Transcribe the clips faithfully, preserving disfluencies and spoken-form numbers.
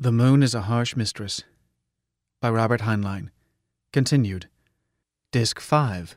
The Moon is a Harsh Mistress by Robert Heinlein. Continued. Disc five.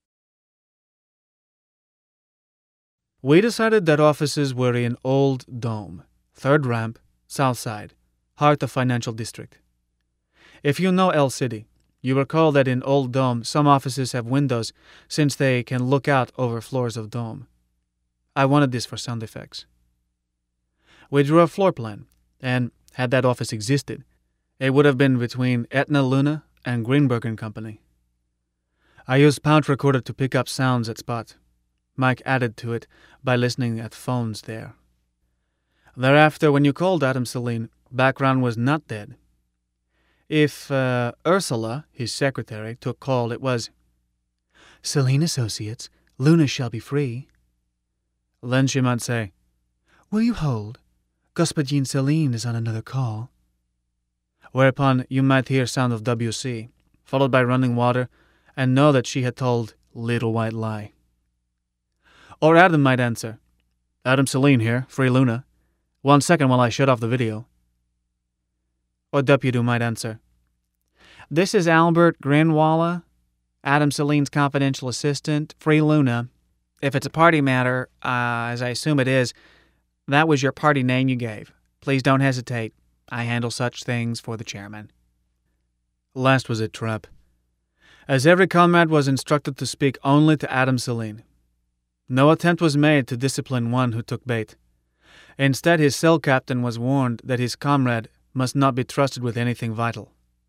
We decided that offices were in Old Dome, third ramp, south side, heart of financial district. If you know L City, you recall that in Old Dome some offices have windows since they can look out over floors of dome. I wanted this for sound effects. We drew a floor plan, and had that office existed, it would have been between Etna Luna and Greenberg and Company. I used Pound Recorder to pick up sounds at spot. Mike added to it by listening at phones there. Thereafter, when you called Adam Celine, background was not dead. If uh, Ursula, his secretary, took call, it was, "Celine Associates, Luna shall be free." Then she might say, "Will you hold? Господин Celine is on another call." Whereupon you might hear sound of W C, followed by running water, and know that she had told Little White Lie. Or Adam might answer, "Adam Celine here, free Luna. One second while I shut off the video." Or Deputy might answer, "This is Albert Grinwalla, Adam Celine's confidential assistant, free Luna. If it's a party matter, uh, as I assume it is, that was your party name you gave. Please don't hesitate. I handle such things for the chairman." Last was a trap, as every comrade was instructed to speak only to Adam Celine. No attempt was made to discipline one who took bait. Instead, his cell captain was warned that his comrade must not be trusted with anything vital.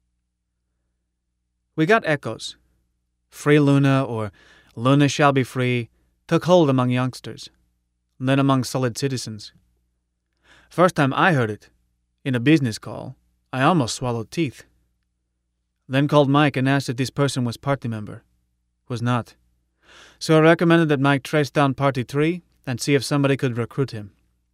We got echoes. Free Luna or Luna shall be free took hold among youngsters, then among solid citizens. First time I heard it, in a business call, I almost swallowed teeth. Then called Mike and asked if this person was party member. Was not. So I recommended that Mike trace down party three and see if somebody could recruit him.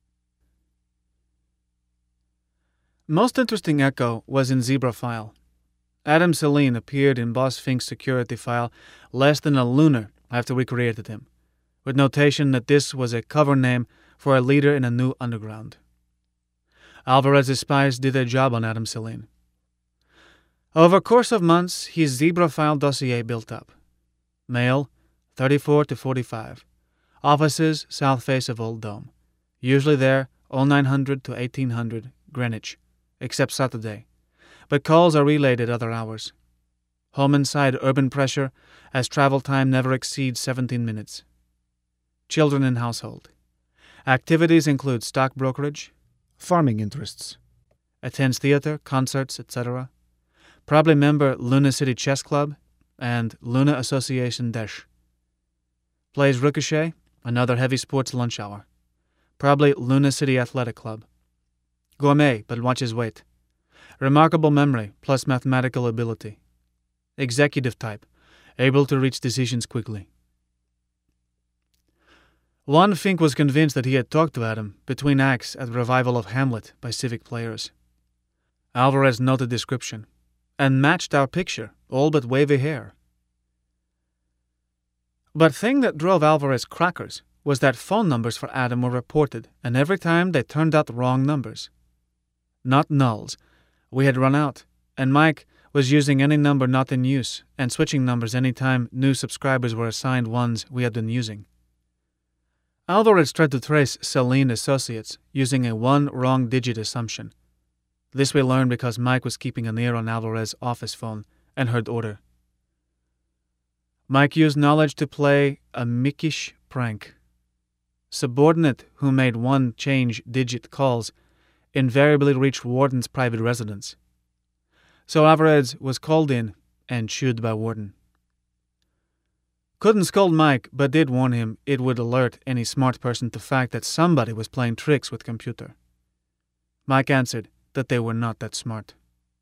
Most interesting echo was in Zebra file. Adam Celine appeared in Boss Fink's security file less than a lunar after we created him, with notation that this was a cover name for a leader in a new underground. Alvarez's spies did their job on Adam Celine. Over a course of months, his Zebra file dossier built up. Male, thirty-four to forty-five. Offices, south face of Old Dome. Usually there, oh nine hundred to eighteen hundred, Greenwich, except Saturday. But calls are relayed at other hours. Home inside urban pressure, as travel time never exceeds seventeen minutes. Children in household. Activities include stock brokerage, farming interests. Attends theater, concerts, et cetera. Probably member Luna City Chess Club and Luna Association Dash. Plays Ricochet, another heavy sports lunch hour. Probably Luna City Athletic Club. Gourmet, but watches weight. Remarkable memory plus mathematical ability. Executive type, able to reach decisions quickly. Juan Fink was convinced that he had talked to Adam between acts at the revival of Hamlet by Civic Players. Alvarez noted description and matched our picture, all but wavy hair. But thing that drove Alvarez crackers was that phone numbers for Adam were reported, and every time they turned out wrong numbers. Not nulls. We had run out, and Mike was using any number not in use and switching numbers any time new subscribers were assigned ones we had been using. Alvarez tried to trace Celine Associates using a one wrong digit assumption. This we learned because Mike was keeping an ear on Alvarez's office phone and heard order. Mike used knowledge to play a Mickish prank. Subordinate who made one change digit calls invariably reached Warden's private residence. So Alvarez was called in and chewed by Warden. Couldn't scold Mike, but did warn him it would alert any smart person to the fact that somebody was playing tricks with computer. Mike answered that they were not that smart.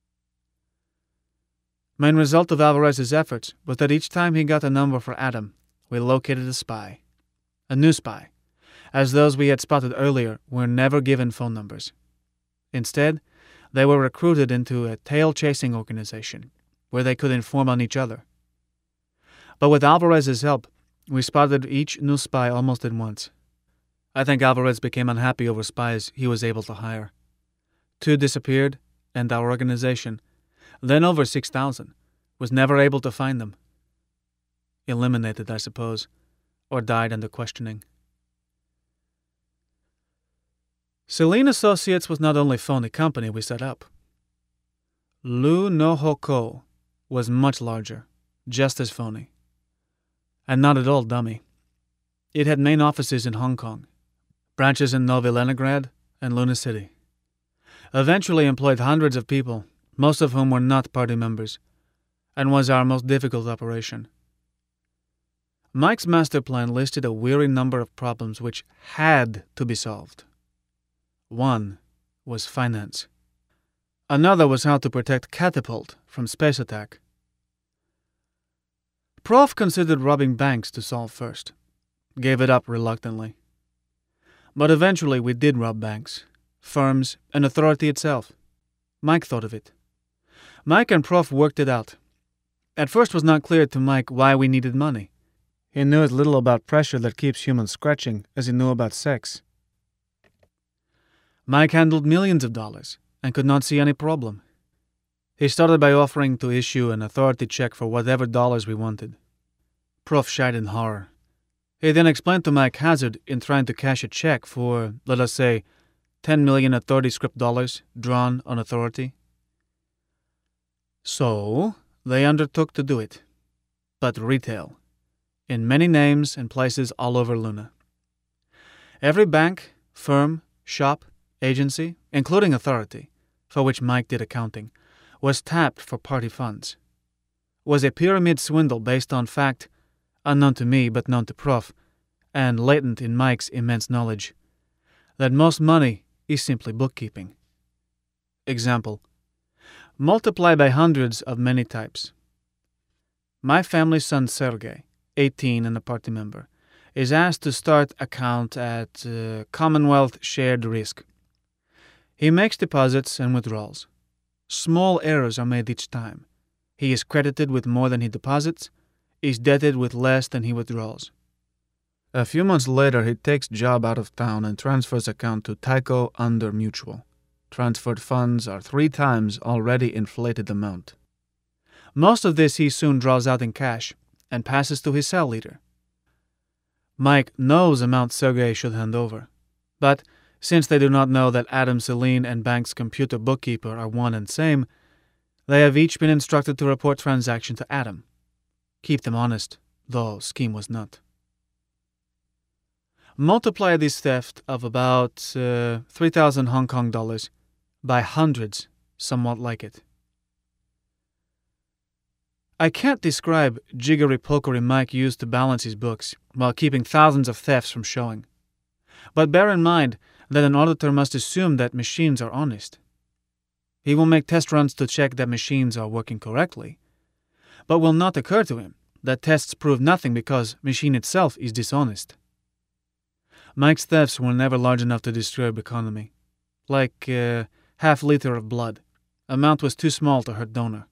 Main result of Alvarez's efforts was that each time he got a number for Adam, we located a spy. A new spy, as those we had spotted earlier were never given phone numbers. Instead, they were recruited into a tail-chasing organization, where they could inform on each other. But with Alvarez's help, we spotted each new spy almost at once. I think Alvarez became unhappy over spies he was able to hire. Two disappeared, and our organization, then over six thousand, was never able to find them. Eliminated, I suppose, or died under questioning. Celine Associates was not only a phony company we set up. Lu Noho Co. was much larger, just as phony, and not at all dummy. It had main offices in Hong Kong, branches in Novi Leningrad and Luna City. Eventually employed hundreds of people, most of whom were not party members, and was our most difficult operation. Mike's master plan listed a weary number of problems which had to be solved. One was finance. Another was how to protect Catapult from space attack. Prof considered robbing banks to solve first. Gave it up reluctantly. But eventually we did rob banks, firms, and authority itself. Mike thought of it. Mike and Prof worked it out. At first it was not clear to Mike why we needed money. He knew as little about pressure that keeps humans scratching as he knew about sex. Mike handled millions of dollars and could not see any problem. He started by offering to issue an authority check for whatever dollars we wanted. Prof shied in horror. He then explained to Mike hazard in trying to cash a check for, let us say, ten million authority script dollars drawn on authority. So, they undertook to do it, but retail, in many names and places all over Luna. Every bank, firm, shop, agency, including authority, for which Mike did accounting, was tapped for party funds. Was a pyramid swindle based on fact, unknown to me but known to Prof, and latent in Mike's immense knowledge, that most money is simply bookkeeping. Example: multiply by hundreds of many types. My family's son Sergey, eighteen and a party member, is asked to start account at uh, Commonwealth Shared Risk. He makes deposits and withdrawals. Small errors are made each time. He is credited with more than he deposits, is debted with less than he withdraws. A few months later, he takes job out of town and transfers account to Tyco under Mutual. Transferred funds are three times already inflated amount. Most of this he soon draws out in cash and passes to his cell leader. Mike knows amount Sergey should hand over, but since they do not know that Adam Celine and bank's computer bookkeeper are one and same, they have each been instructed to report transaction to Adam. Keep them honest, though scheme was not. Multiply this theft of about uh, three thousand Hong Kong dollars by hundreds somewhat like it. I can't describe jiggery-pokery Mike used to balance his books while keeping thousands of thefts from showing. But bear in mind that an auditor must assume that machines are honest. He will make test runs to check that machines are working correctly, but will not occur to him that tests prove nothing because machine itself is dishonest. Mike's thefts were never large enough to disturb economy. Like uh, half liter of blood. Amount was too small to hurt donor.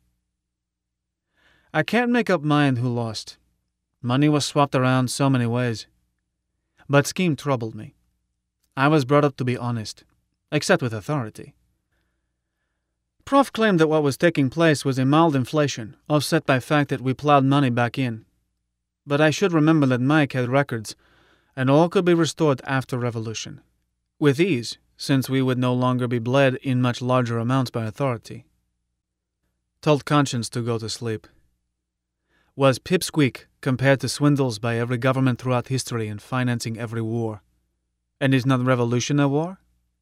I can't make up mind who lost. Money was swapped around so many ways. But scheme troubled me. I was brought up to be honest, except with authority. Prof claimed that what was taking place was a mild inflation, offset by fact that we plowed money back in. But I should remember that Mike had records, and all could be restored after revolution. With ease, since we would no longer be bled in much larger amounts by authority. Told conscience to go to sleep. Was pipsqueak compared to swindles by every government throughout history in financing every war. And is not revolution a war?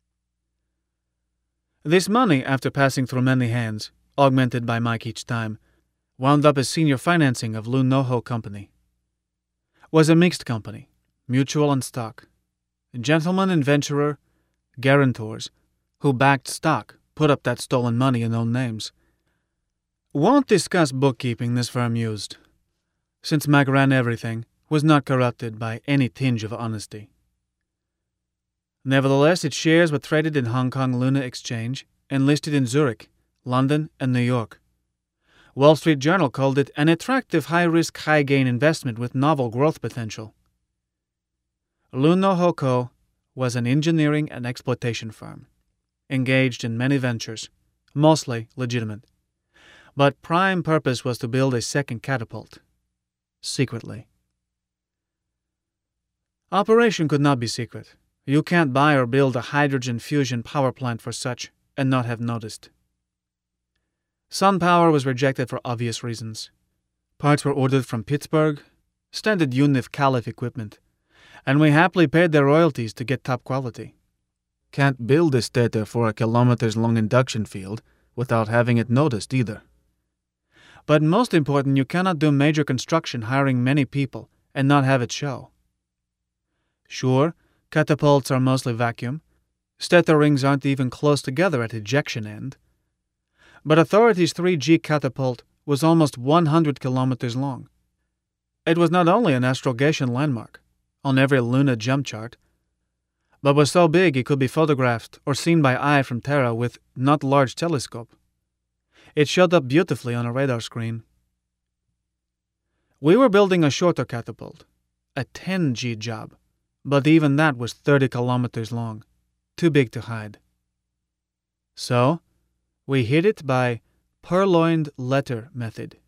This money, after passing through many hands, augmented by Mike each time, wound up as senior financing of Lu Noho Company. Was a mixed company, mutual and stock. Gentleman and venturer, guarantors, who backed stock, put up that stolen money in own names. Won't discuss bookkeeping this firm used, since Mike ran everything, was not corrupted by any tinge of honesty. Nevertheless, its shares were traded in Hong Kong Luna Exchange and listed in Zurich, London, and New York. Wall Street Journal called it an attractive high-risk, high-gain investment with novel growth potential. Lu Noho Co. was an engineering and exploitation firm, engaged in many ventures, mostly legitimate. But prime purpose was to build a second catapult. Secretly. Operation could not be secret. You can't buy or build a hydrogen fusion power plant for such and not have noticed. SunPower was rejected for obvious reasons. Parts were ordered from Pittsburgh, standard UNIF Calif equipment, and we happily paid their royalties to get top quality. Can't build a stator for a kilometers-long induction field without having it noticed either. But most important, you cannot do major construction hiring many people and not have it show. Sure, catapults are mostly vacuum. Stator rings aren't even close together at ejection end. But Authority's three G catapult was almost one hundred kilometers long. It was not only an astrogation landmark on every lunar jump chart, but was so big it could be photographed or seen by eye from Terra with not large telescope. It showed up beautifully on a radar screen. We were building a shorter catapult, a ten G job, but even that was thirty kilometers long, too big to hide. So, we hid it by purloined letter method.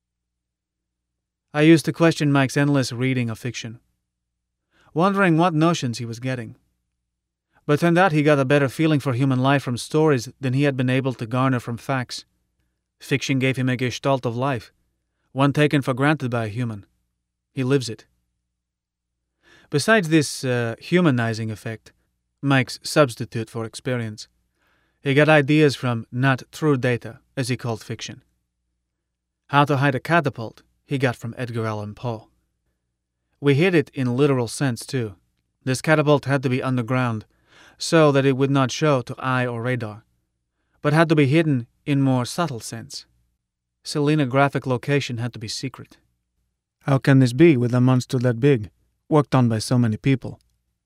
I used to question Mike's endless reading of fiction, wondering what notions he was getting. But turned out he got a better feeling for human life from stories than he had been able to garner from facts. Fiction gave him a gestalt of life, one taken for granted by a human. He lives it. Besides this uh, humanizing effect, Mike's substitute for experience, he got ideas from not true data, as he called fiction. How to hide a catapult, he got from Edgar Allan Poe. We hid it in literal sense, too. This catapult had to be underground, so that it would not show to eye or radar, but had to be hidden in more subtle sense. Selenographic location had to be secret. How can this be with a monster that big, worked on by so many people?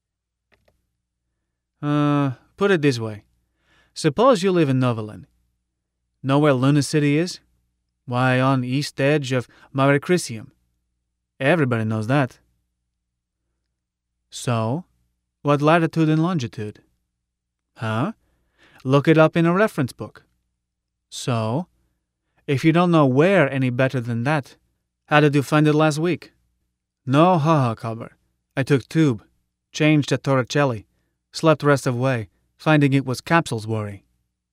Uh, put it this way. Suppose you live in Novolin. Know where Luna City is? Why, on east edge of Mare Crisium. Everybody knows that. So, what latitude and longitude? Huh? Look it up in a reference book. So, if you don't know where any better than that, how did you find it last week? No haha cover. I took tube, changed at Torricelli, slept rest of way, finding it was Capsule's worry.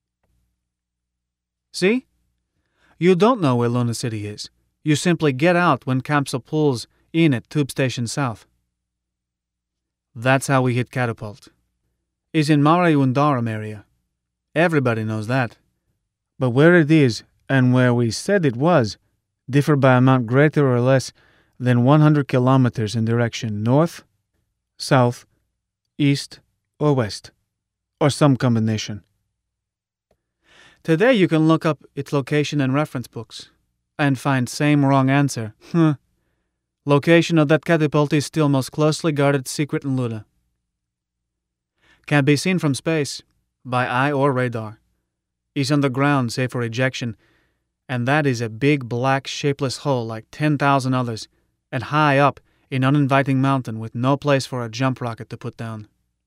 See? You don't know where Luna City is. You simply get out when Capsule pulls in at Tube Station South. That's how we hit Catapult. It's in Mare Undarum area. Everybody knows that. But where it is and where we said it was differ by amount greater or less than one hundred kilometers in direction north, south, east, or west, or some combination. Today you can look up its location in reference books and find same wrong answer. Huh. Location of that catapult is still most closely guarded secret in Luna. Can't be seen from space, by eye or radar. Is underground save for ejection, and that is a big black shapeless hole like ten thousand others, and high up in uninviting mountain with no place for a jump rocket to put down.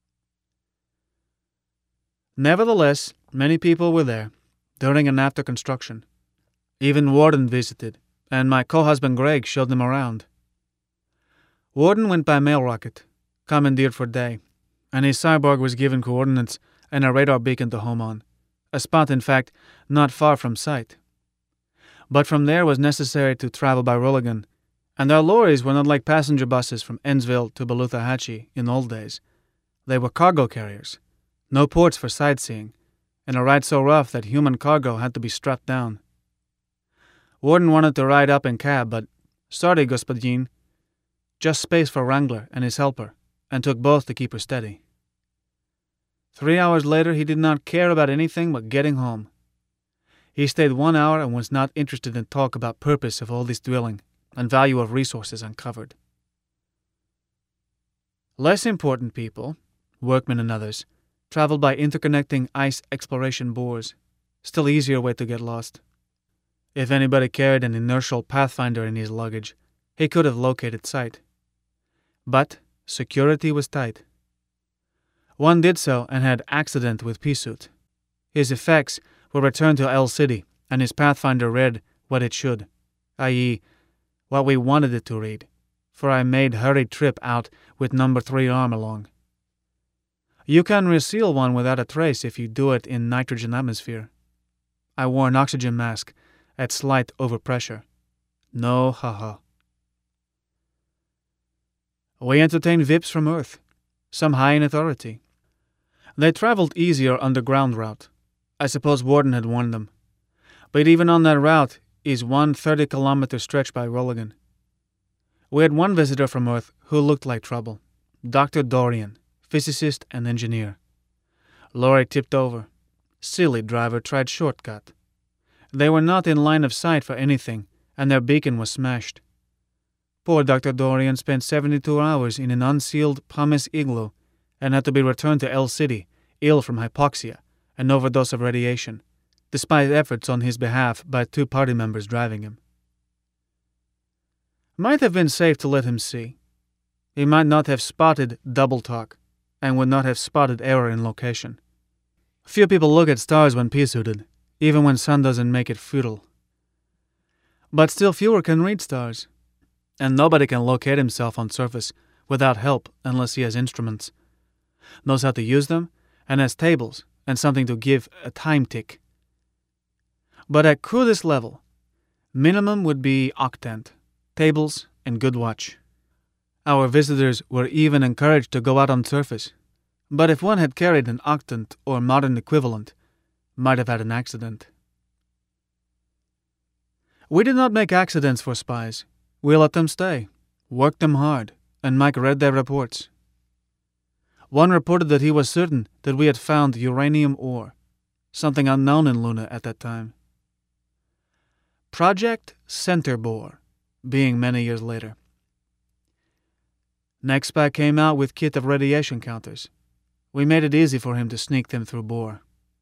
Nevertheless, many people were there, during and after construction. Even Warden visited, and my co-husband Greg showed them around. Warden went by mail rocket, commandeered for day, and his cyborg was given coordinates and a radar beacon to home on, a spot, in fact, not far from sight. But from there was necessary to travel by Rulligan, and our lorries were not like passenger buses from Ennsville to Beluthahatchee in old days. They were cargo carriers, no ports for sightseeing, and a ride so rough that human cargo had to be strapped down. Warden wanted to ride up in cab, but sorry, господин, just space for Wrangler and his helper, and took both to keep her steady. Three hours later, he did not care about anything but getting home. He stayed one hour and was not interested in talk about purpose of all this drilling and value of resources uncovered. Less important people, workmen and others, traveled by interconnecting ice exploration bores, still easier way to get lost. If anybody carried an inertial pathfinder in his luggage, he could have located sight. But security was tight. One did so and had accident with P-suit. His effects we returned to L City, and his Pathfinder read what it should, that is, what we wanted it to read, for I made hurried trip out with number three arm along. You can reseal one without a trace if you do it in nitrogen atmosphere. I wore an oxygen mask at slight overpressure. No haha. We entertained V I Ps from Earth, some high in authority. They traveled easier underground route. I suppose Warden had warned them. But even on that route is one thirty-kilometer stretch by Rolligan. We had one visitor from Earth who looked like trouble. Doctor Dorian, physicist and engineer. Lorry tipped over. Silly driver tried shortcut. They were not in line of sight for anything, and their beacon was smashed. Poor Doctor Dorian spent seventy-two hours in an unsealed Promise igloo and had to be returned to L City, ill from hypoxia, an overdose of radiation, despite efforts on his behalf by two party members driving him. Might have been safe to let him see. He might not have spotted double talk, and would not have spotted error in location. Few people look at stars when pea-suited, even when sun doesn't make it futile. But still fewer can read stars, and nobody can locate himself on surface without help unless he has instruments, knows how to use them, and has tables and something to give a time tick. But at crudest level, minimum would be octant, tables, and good watch. Our visitors were even encouraged to go out on surface, but if one had carried an octant or modern equivalent, might have had an accident. We did not make accidents for spies. We let them stay, worked them hard, and Mike read their reports. One reported that he was certain that we had found uranium ore, something unknown in Luna at that time. Project Centerbore, being many years later. Next spy came out with kit of radiation counters. We made it easy for him to sneak them through Bohr.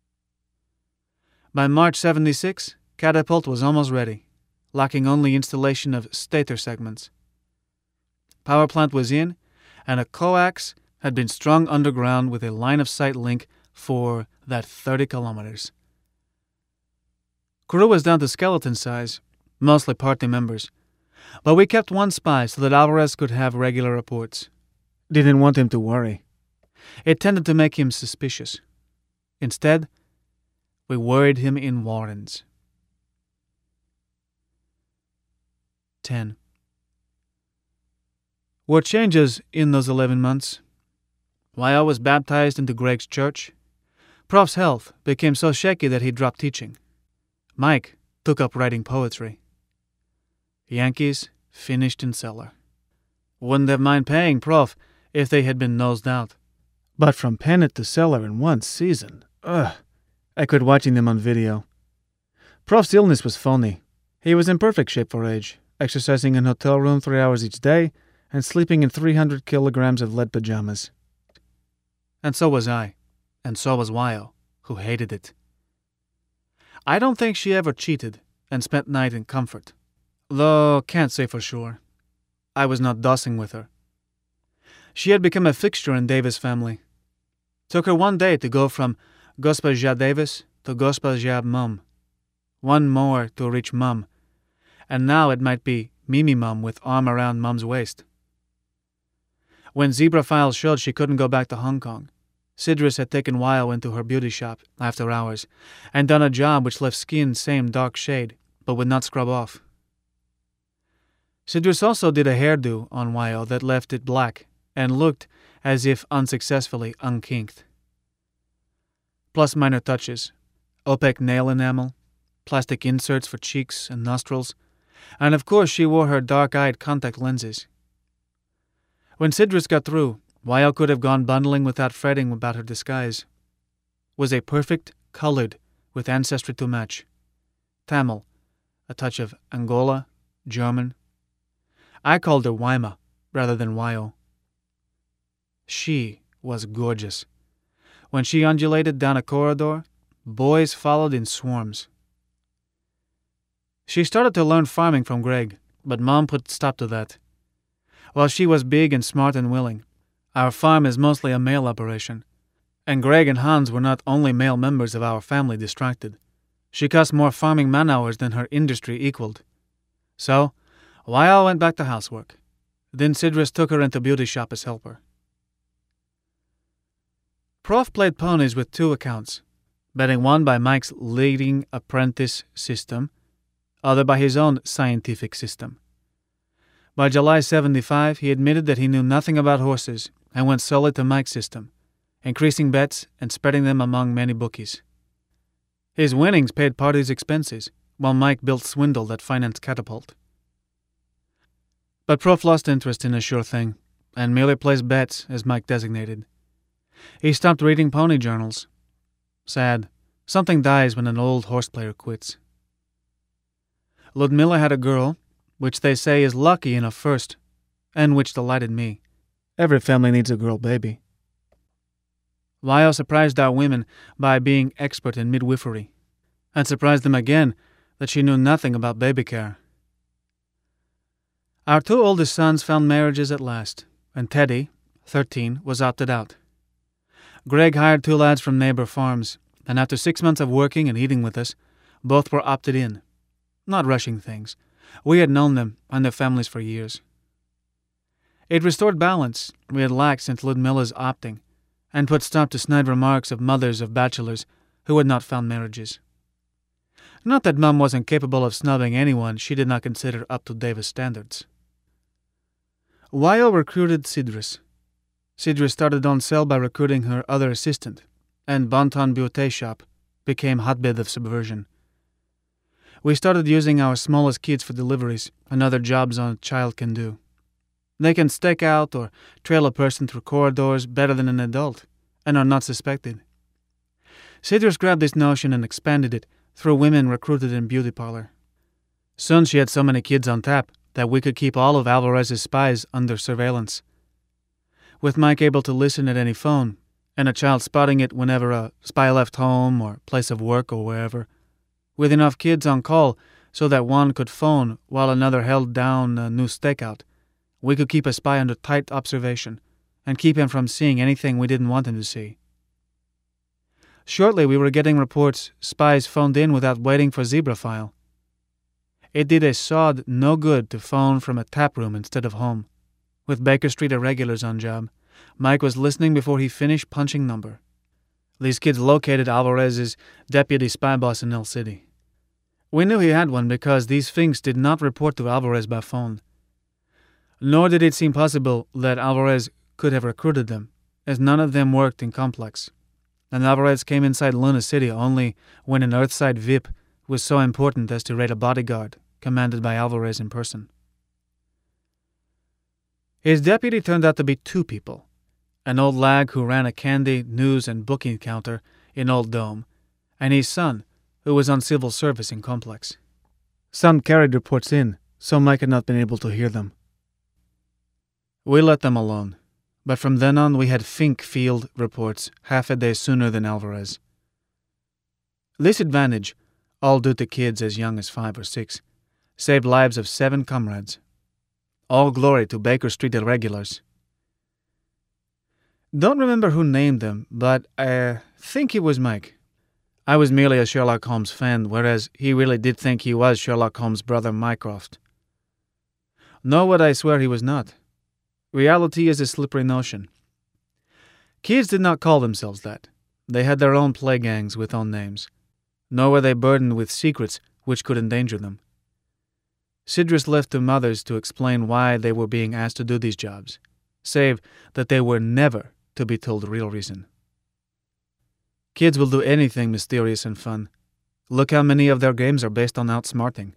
By March seventy-six, Catapult was almost ready, lacking only installation of stator segments. Power plant was in, and a coax had been strung underground with a line-of-sight link for that thirty kilometers. Crew was down to skeleton size, mostly party members, but we kept one spy so that Alvarez could have regular reports. Didn't want him to worry. It tended to make him suspicious. Instead, we worried him in Warrens. ten. What changes in those eleven months? Why I was baptized into Greg's church. Prof's health became so shaky that he dropped teaching. Mike took up writing poetry. Yankees finished in cellar. Wouldn't have mind paying Prof if they had been nosed out. But from pennant to cellar in one season, ugh, I quit watching them on video. Prof's illness was phony. He was in perfect shape for age, exercising in hotel room three hours each day and sleeping in three hundred kilograms of lead pajamas. And so was I, and so was Wyo, who hated it. I don't think she ever cheated and spent night in comfort, though can't say for sure. I was not dossing with her. She had become a fixture in Davis' family. Took her one day to go from Gospa Davis to Gospa Mum. One more to reach Mum, and now it might be Mimi Mum with arm around Mum's waist. When Zebra Files showed she couldn't go back to Hong Kong, Sidris had taken Wyo into her beauty shop after hours and done a job which left skin same dark shade, but would not scrub off. Sidris also did a hairdo on Wyo that left it black and looked as if unsuccessfully unkinked. Plus minor touches, opaque nail enamel, plastic inserts for cheeks and nostrils, and of course she wore her dark-eyed contact lenses. When Sidris got through, Wyo could have gone bundling without fretting about her disguise. Was a perfect colored with ancestry to match. Tamil, a touch of Angola, German. I called her Wyma rather than Wyo. She was gorgeous. When she undulated down a corridor, boys followed in swarms. She started to learn farming from Greg, but Mom put stop to that. While she was big and smart and willing, our farm is mostly a male operation, and Greg and Hans were not only male members of our family distracted, She cost more farming man-hours than her industry equaled. So, Wyo went back to housework. Then Sidris took her into beauty shop as helper. Prof played ponies with two accounts, betting one by Mike's leading apprentice system, other by his own scientific system. By July seventy-five, he admitted that he knew nothing about horses and went solely to Mike's system, increasing bets and spreading them among many bookies. His winnings paid parties' expenses, while Mike built swindle that financed Catapult. But Prof lost interest in a sure thing, and merely placed bets as Mike designated. He stopped reading pony journals. Sad. Something dies when an old horse player quits. Ludmilla had a girl, which they say is lucky enough first, and which delighted me. Every family needs a girl baby. Wyo surprised our women by being expert in midwifery, and surprised them again that she knew nothing about baby care. Our two oldest sons found marriages at last, and Teddy, thirteen, was opted out. Greg hired two lads from neighbor farms, and after six months of working and eating with us, both were opted in. Not rushing things. We had known them and their families for years. It restored balance we had lacked since Ludmilla's opting, and put stop to snide remarks of mothers of bachelors who had not found marriages. Not that Mum wasn't capable of snubbing anyone she did not consider up to Davis standards. Wyo recruited Sidris. Sidris started on sale by recruiting her other assistant, and Bonton Beauté Shop became hotbed of subversion. We started using our smallest kids for deliveries and other jobs a child can do. They can stake out or trail a person through corridors better than an adult, and are not suspected. Sidris grabbed this notion and expanded it through women recruited in beauty parlor. Soon she had so many kids on tap that we could keep all of Alvarez's spies under surveillance. With Mike able to listen at any phone, and a child spotting it whenever a spy left home or place of work or wherever, with enough kids on call so that one could phone while another held down a new stakeout, we could keep a spy under tight observation and keep him from seeing anything we didn't want him to see. Shortly we were getting reports spies phoned in without waiting for Zebra File. It did a sod no good to phone from a tap room instead of home. With Baker Street irregulars on job, Mike was listening before he finished punching number. These kids located Alvarez's deputy spy boss in El City. We knew he had one because these things did not report to Alvarez by phone. Nor did it seem possible that Alvarez could have recruited them, as none of them worked in Complex, and Alvarez came inside Luna City only when an Earthside V I P was so important as to raid a bodyguard commanded by Alvarez in person. His deputy turned out to be two people, an old lag who ran a candy, news, and booking counter in Old Dome, and his son, who was on civil service in Complex. Some carried reports in, so Mike had not been able to hear them. We let them alone, but from then on we had Fink field reports half a day sooner than Alvarez. This advantage, all due to kids as young as five or six, saved lives of seven comrades. All glory to Baker Street irregulars. Don't remember who named them, but I think it was Mike. I was merely a Sherlock Holmes fan, whereas he really did think he was Sherlock Holmes' brother Mycroft. Nor would I swear he was not. Reality is a slippery notion. Kids did not call themselves that. They had their own play gangs with own names. Nor were they burdened with secrets which could endanger them. Sidris left to mothers to explain why they were being asked to do these jobs, save that they were never to be told the real reason. Kids will do anything mysterious and fun. Look how many of their games are based on outsmarting.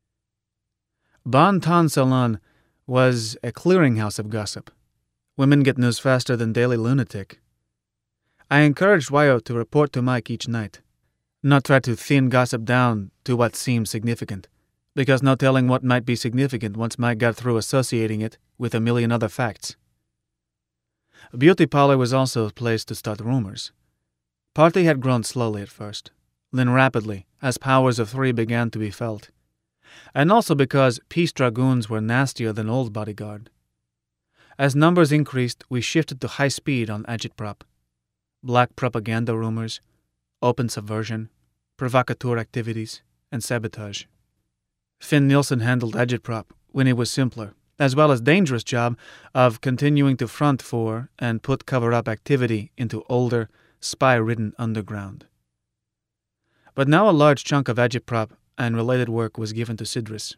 Bon Ton Salon was a clearinghouse of gossip. Women get news faster than Daily Lunatic. I encouraged Wyo to report to Mike each night, not try to thin gossip down to what seemed significant, because no telling what might be significant once Mike got through associating it with a million other facts. A beauty parlor was also a place to start rumors. Partly had grown slowly at first, then rapidly as powers of three began to be felt, and also because Peace Dragoons were nastier than old bodyguard. As numbers increased, we shifted to high speed on agitprop, black propaganda rumors, open subversion, provocateur activities, and sabotage. Finn Nielsen handled agitprop when it was simpler, as well as dangerous job of continuing to front for and put cover-up activity into older, spy-ridden underground. But now a large chunk of agitprop and related work was given to Sidris.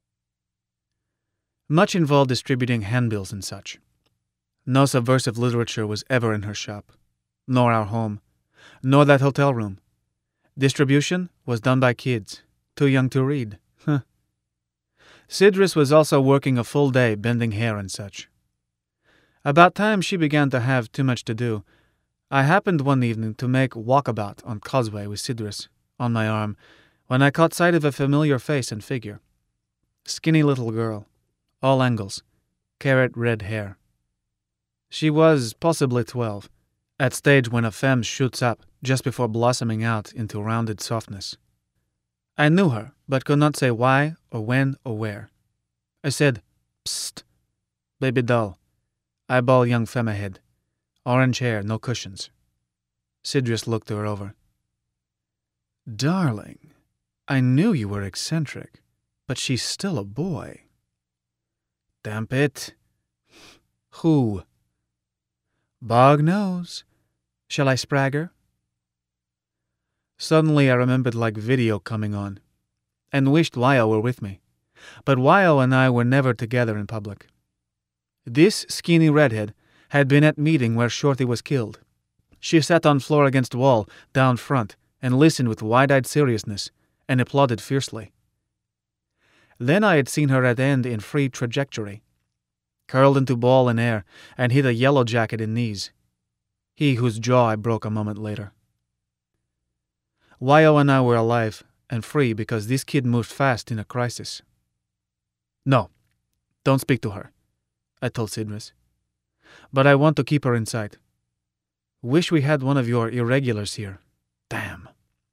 Much involved distributing handbills and such. No subversive literature was ever in her shop, nor our home, nor that hotel room. Distribution was done by kids, too young to read. Huh. Sidris was also working a full day bending hair and such. About time she began to have too much to do, I happened one evening to make walkabout on Causeway with Sidris on my arm when I caught sight of a familiar face and figure. Skinny little girl, all angles, carrot red hair. She was possibly twelve, at stage when a femme shoots up just before blossoming out into rounded softness. I knew her, but could not say why or when or where. I said, "Psst, baby doll, eyeball young femme ahead, orange hair, no cushions." Sidris looked her over. "Darling, I knew you were eccentric, but she's still a boy." "Damn it." "Who?" "Bog knows. Shall I sprag her?" Suddenly I remembered like video coming on, and wished Wyo were with me. But Wyo and I were never together in public. This skinny redhead had been at meeting where Shorty was killed. She sat on floor against wall, down front, and listened with wide-eyed seriousness, and applauded fiercely. Then I had seen her at end in free trajectory, curled into ball in air, and hit a yellow jacket in knees, he whose jaw I broke a moment later. Wyo and I were alive and free because this kid moved fast in a crisis. "No, don't speak to her," I told Sidris. "But I want to keep her in sight. Wish we had one of your irregulars here. Damn."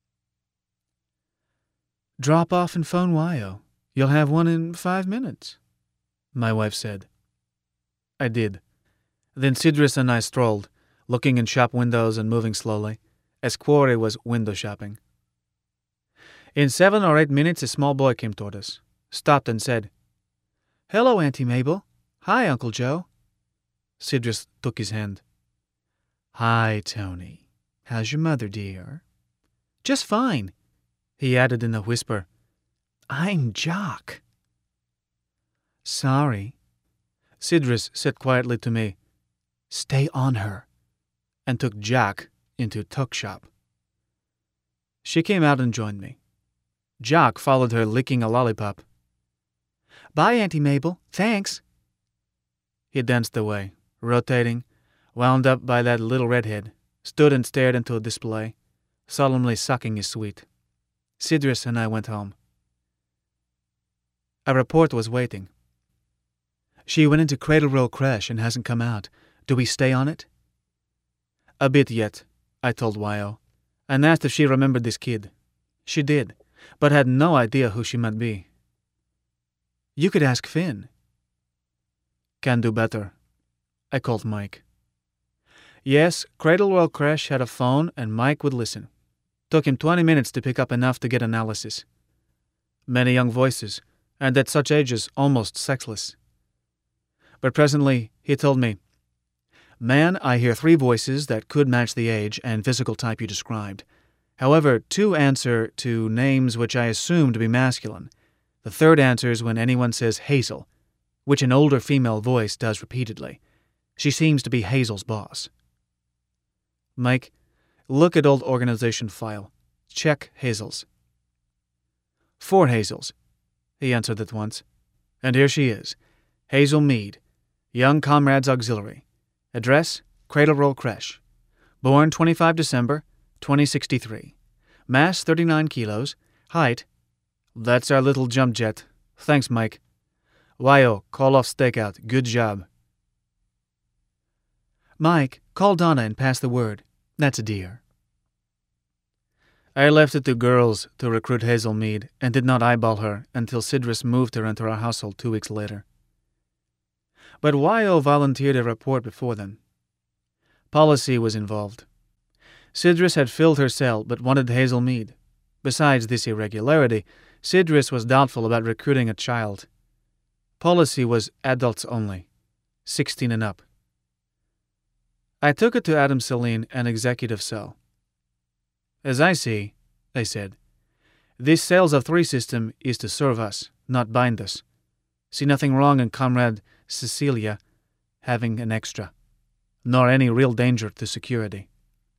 "Drop off and phone Wyo. You'll have one in five minutes," my wife said. I did. Then Sidris and I strolled, looking in shop windows and moving slowly, as Quarry was window shopping. In seven or eight minutes a small boy came toward us, stopped and said, "Hello, Auntie Mabel. Hi, Uncle Joe." Sidris took his hand. "Hi, Tony. How's your mother, dear?" "Just fine," he added in a whisper. "I'm Jock." "Sorry." Sidris said quietly to me, "Stay on her," and took Jack into tuck shop. She came out and joined me. Jock followed her, licking a lollipop. "Bye, Auntie Mabel. Thanks." He danced away, rotating, wound up by that little redhead, stood and stared into a display, solemnly sucking his sweet. Sidris and I went home. A report was waiting. "She went into Cradle Roll crash and hasn't come out. Do we stay on it?" "A bit yet," I told Wyo, and asked if she remembered this kid. She did, but had no idea who she might be. "You could ask Finn." "Can do better." I called Mike. Yes, Cradle Roll Crash had a phone and Mike would listen. Took him twenty minutes to pick up enough to get analysis. Many young voices, and at such ages almost sexless. But presently he told me, "Man, I hear three voices that could match the age and physical type you described. However, two answer to names which I assume to be masculine. The third answers when anyone says Hazel, which an older female voice does repeatedly. She seems to be Hazel's boss." "Mike, look at old organization file. Check Hazel's." "Four Hazels," he answered at once. "And here she is. Hazel Mead, Young Comrades Auxiliary. Address, Cradle Roll Crash. Born twenty-fifth December, twenty sixty-three. Mass thirty-nine kilos. Height..." "That's our little jump jet. Thanks, Mike. Wyo, call off stakeout. Good job." "Mike, call Donna and pass the word. That's a dear." I left it to girls to recruit Hazel Mead and did not eyeball her until Sidris moved her into our household two weeks later. But Wyo volunteered a report before then. Policy was involved. Sidris had filled her cell but wanted Hazel Mead, Besides this irregularity, Sidris was doubtful about recruiting a child. Policy was adults only, sixteen and up. I took it to Adam Selene, an executive cell. As I see, I said, this cells of three system is to serve us, not bind us. See nothing wrong in Comrade Cecilia having an extra, nor any real danger to security.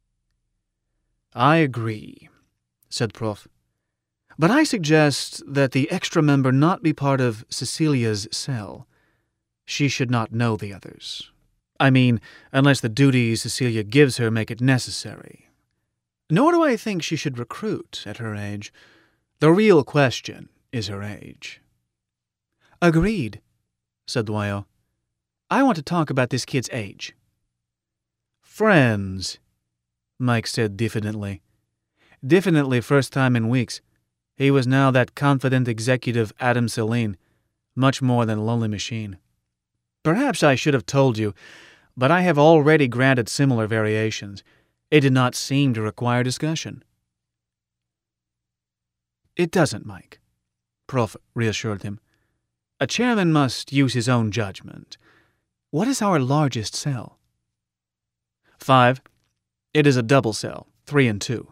I agree, said Prof. But I suggest that the extra member not be part of Cecilia's cell. She should not know the others. I mean, unless the duties Cecilia gives her make it necessary. Nor do I think she should recruit at her age. The real question is her age. Agreed, said Dwyo. I want to talk about this kid's age. Friends, Mike said diffidently. Diffidently first time in weeks. He was now that confident executive Adam Selene, much more than Lonely Machine. Perhaps I should have told you, but I have already granted similar variations. It did not seem to require discussion. It doesn't, Mike, Prof reassured him. A chairman must use his own judgment. What is our largest cell? Five. It is a double cell, three and two.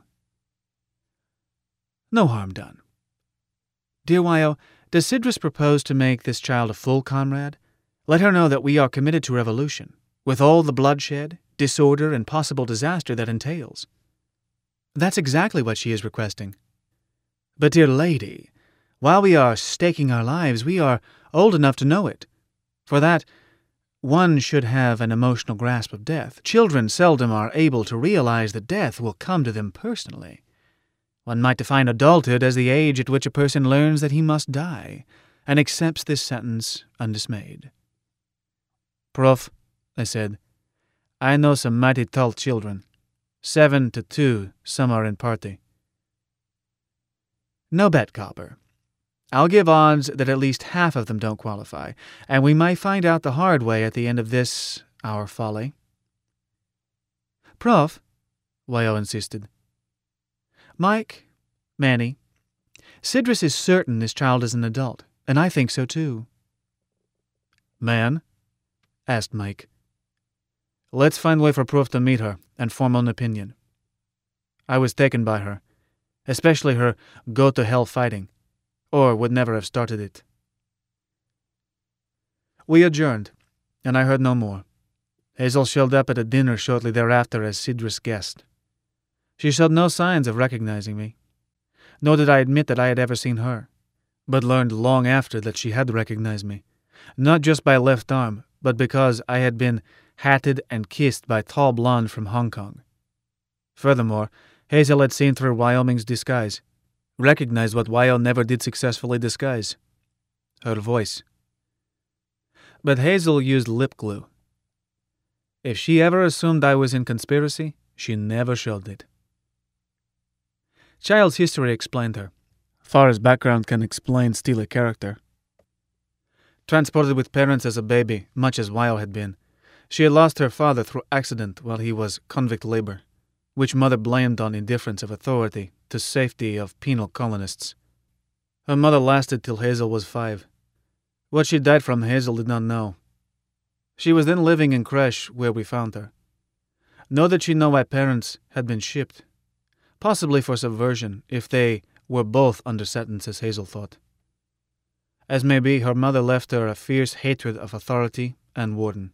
No harm done. Dear Wyo, does Sidris propose to make this child a full comrade? Let her know that we are committed to revolution, with all the bloodshed, disorder, and possible disaster that entails. That's exactly what she is requesting. But, dear lady, while we are staking our lives, we are old enough to know it. For that, one should have an emotional grasp of death. Children seldom are able to realize that death will come to them personally. One might define adulthood as the age at which a person learns that he must die, and accepts this sentence undismayed. Prof, I said, I know some mighty tall children. Seven to two, some are in party. No bet, Copper. I'll give odds that at least half of them don't qualify, and we might find out the hard way at the end of this, our folly. Prof, Wyo insisted. Mike, Manny, Sidris is certain this child is an adult, and I think so too. Man? Asked Mike. Let's find a way for Prof to meet her and form an opinion. I was taken by her, especially her go-to-hell fighting, or would never have started it. We adjourned, and I heard no more. Hazel showed up at a dinner shortly thereafter as Sidris' guest. She showed no signs of recognizing me, nor did I admit that I had ever seen her, but learned long after that she had recognized me, not just by left arm, but because I had been hatted and kissed by tall blonde from Hong Kong. Furthermore, Hazel had seen through Wyoming's disguise, recognized what Wyo never did successfully disguise, her voice. But Hazel used lip glue. If she ever assumed I was in conspiracy, she never showed it. Child's history explained her, far as background can explain still a character. Transported with parents as a baby, much as Wyo had been, she had lost her father through accident while he was convict labor, which mother blamed on indifference of authority to safety of penal colonists. Her mother lasted till Hazel was five. What she died from Hazel did not know. She was then living in creche where we found her. Nor did she know why parents had been shipped, possibly for subversion, if they were both under sentence, as Hazel thought. As may be, her mother left her a fierce hatred of authority and warden.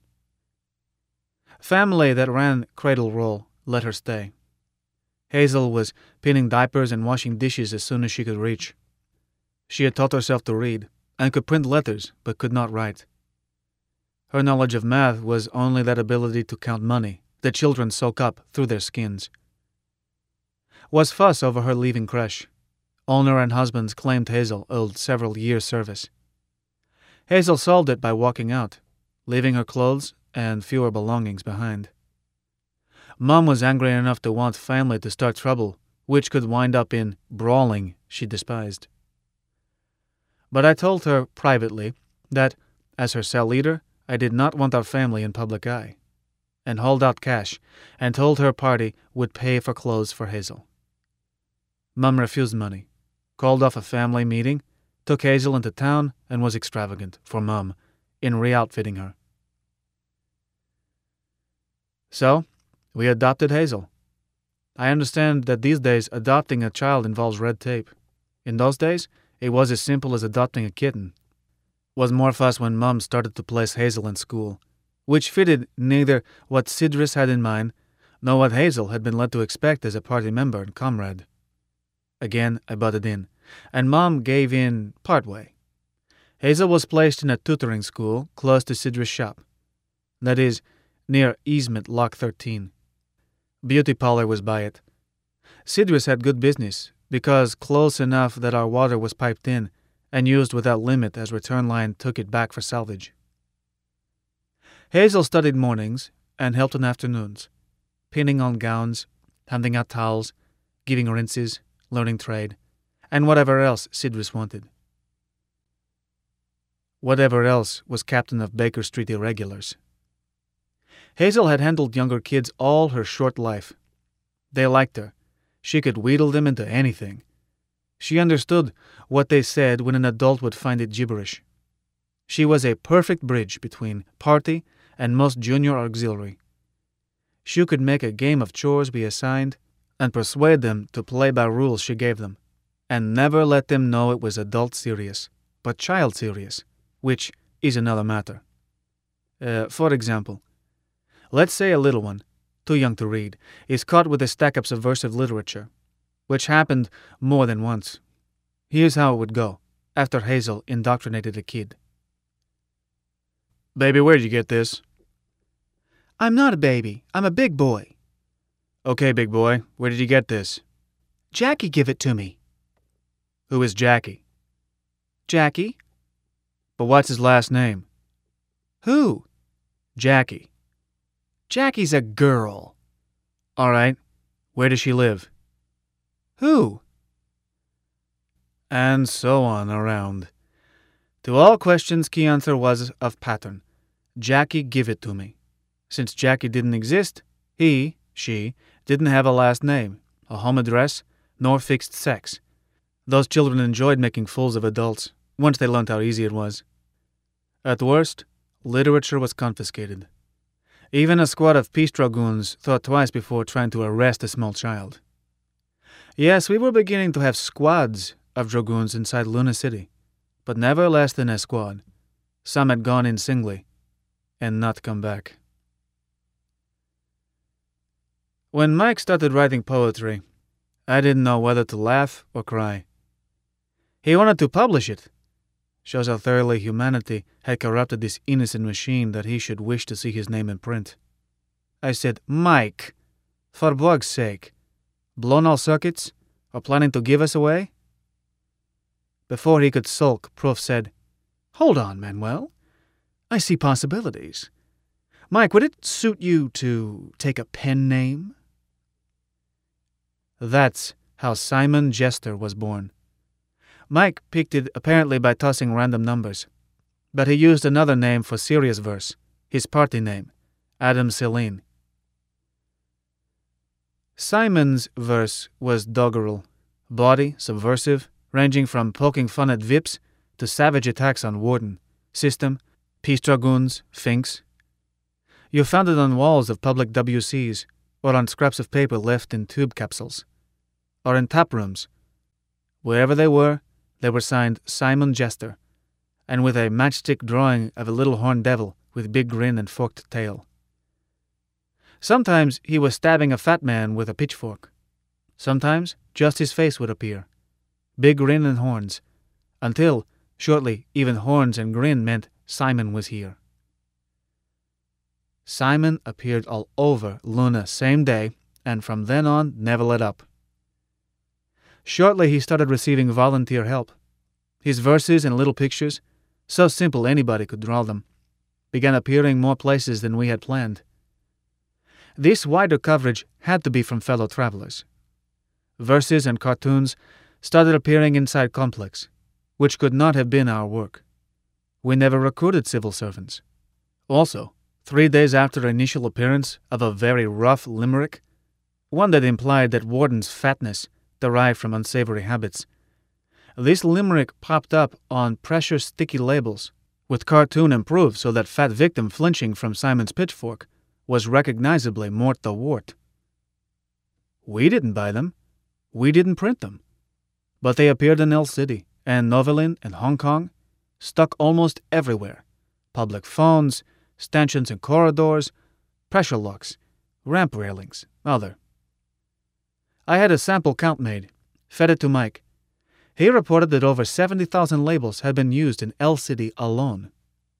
Family that ran cradle roll let her stay. Hazel was pinning diapers and washing dishes as soon as she could reach. She had taught herself to read, and could print letters, but could not write. Her knowledge of math was only that ability to count money that children soak up through their skins. Was fuss over her leaving creche. Owner and husbands claimed Hazel owed several years' service. Hazel solved it by walking out, leaving her clothes and fewer belongings behind. Mom was angry enough to want family to start trouble, which could wind up in brawling she despised. But I told her privately that, as her cell leader, I did not want our family in public eye, and hauled out cash and told her party would pay for clothes for Hazel. Mum refused money, called off a family meeting, took Hazel into town, and was extravagant, for Mum, in re-outfitting her. So, we adopted Hazel. I understand that these days adopting a child involves red tape. In those days, it was as simple as adopting a kitten. It was more fuss when Mum started to place Hazel in school, which fitted neither what Sidris had in mind nor what Hazel had been led to expect as a party member and comrade. Again, I butted in, and Mom gave in partway. Hazel was placed in a tutoring school close to Sidris' shop. That is, near Easement Lock thirteen. Beauty parlor was by it. Sidris had good business, because close enough that our water was piped in and used without limit as return line took it back for salvage. Hazel studied mornings and helped on afternoons, pinning on gowns, handing out towels, giving rinses, learning trade, and whatever else Sidris wanted. Whatever else was captain of Baker Street Irregulars. Hazel had handled younger kids all her short life. They liked her. She could wheedle them into anything. She understood what they said when an adult would find it gibberish. She was a perfect bridge between party and most junior auxiliary. She could make a game of chores be assigned and persuade them to play by rules she gave them, and never let them know it was adult serious, but child serious, which is another matter. Uh, for example, let's say a little one, too young to read, is caught with a stack of subversive literature, which happened more than once. Here's how it would go, after Hazel indoctrinated a kid. "Baby, where'd you get this?" "I'm not a baby. I'm a big boy." "Okay, big boy, where did you get this?" "Jackie give it to me." "Who is Jackie?" "Jackie." "But what's his last name?" "Who?" "Jackie." "Jackie's a girl." "All right. Where does she live?" "Who?" And so on around. To all questions, key answer was of pattern. Jackie give it to me. Since Jackie didn't exist, he, she, didn't have a last name, a home address, nor fixed sex. Those children enjoyed making fools of adults, once they learned how easy it was. At worst, literature was confiscated. Even a squad of peace dragoons thought twice before trying to arrest a small child. Yes, we were beginning to have squads of dragoons inside Luna City, but never less than a squad. Some had gone in singly and not come back. When Mike started writing poetry, I didn't know whether to laugh or cry. He wanted to publish it. Shows how thoroughly humanity had corrupted this innocent machine that he should wish to see his name in print. I said, "Mike, for bug's sake, blown all circuits, or planning to give us away?" Before he could sulk, Proof said, "Hold on, Manuel. I see possibilities. Mike, would it suit you to take a pen name?" That's how Simon Jester was born. Mike picked it apparently by tossing random numbers, but he used another name for serious verse, his party name, Adam Celine. Simon's verse was doggerel, bloody, subversive, ranging from poking fun at V I Ps to savage attacks on Warden, System, Peace Dragoons, Finks. You found it on walls of public W Cs, or on scraps of paper left in tube capsules, or in tap rooms. Wherever they were, they were signed Simon Jester, and with a matchstick drawing of a little horned devil with big grin and forked tail. Sometimes he was stabbing a fat man with a pitchfork. Sometimes just his face would appear, big grin and horns, until, shortly, even horns and grin meant Simon was here. Simon appeared all over Luna same day, and from then on never let up. Shortly he started receiving volunteer help. His verses and little pictures, so simple anybody could draw them, began appearing more places than we had planned. This wider coverage had to be from fellow travelers. Verses and cartoons started appearing inside Complex, which could not have been our work. We never recruited civil servants. Also, three days after initial appearance of a very rough limerick, one that implied that Warden's fatness derived from unsavory habits. This limerick popped up on precious sticky labels, with cartoon improved so that fat victim flinching from Simon's pitchfork was recognizably Mort the Wart. We didn't buy them. We didn't print them. But they appeared in El City and Novelin and Hong Kong, stuck almost everywhere. Public phones, stanchions in corridors, pressure locks, ramp railings, other. I had a sample count made, fed it to Mike. He reported that over seventy thousand labels had been used in El City alone.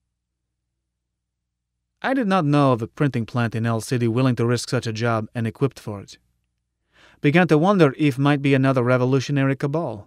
I did not know of a printing plant in El City willing to risk such a job and equipped for it. Began to wonder if might be another revolutionary cabal.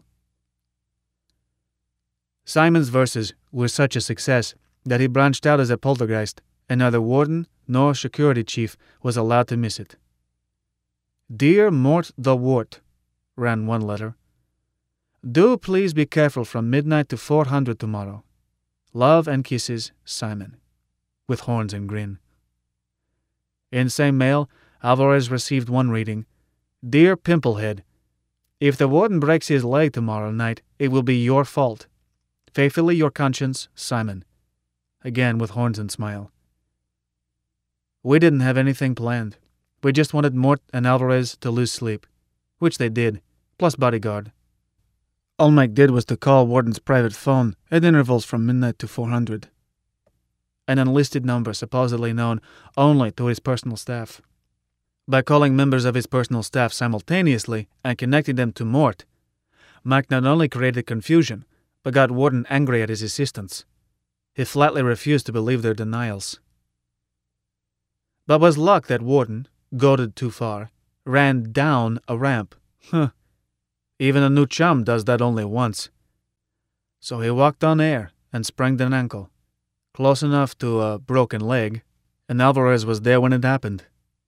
Simon's verses were such a success that he branched out as a poltergeist, and neither warden nor security chief was allowed to miss it. Dear Mort the Wart, ran one letter. Do please be careful from midnight to four hundred tomorrow. Love and kisses, Simon. With horns and grin. In same mail, Alvarez received one reading. Dear Pimplehead, if the warden breaks his leg tomorrow night, it will be your fault. Faithfully your conscience, Simon. Again with horns and smile. We didn't have anything planned. We just wanted Mort and Alvarez to lose sleep, which they did, plus bodyguard. All Mike did was to call Warden's private phone at intervals from midnight to four hundred. An unlisted number supposedly known only to his personal staff. By calling members of his personal staff simultaneously and connecting them to Mort, Mike not only created confusion, but got Warden angry at his assistants. He flatly refused to believe their denials. But was luck that Warden, goaded too far, ran down a ramp. Huh. Even a new chum does that only once. So he walked on air and sprained an ankle, close enough to a broken leg, and Alvarez was there when it happened.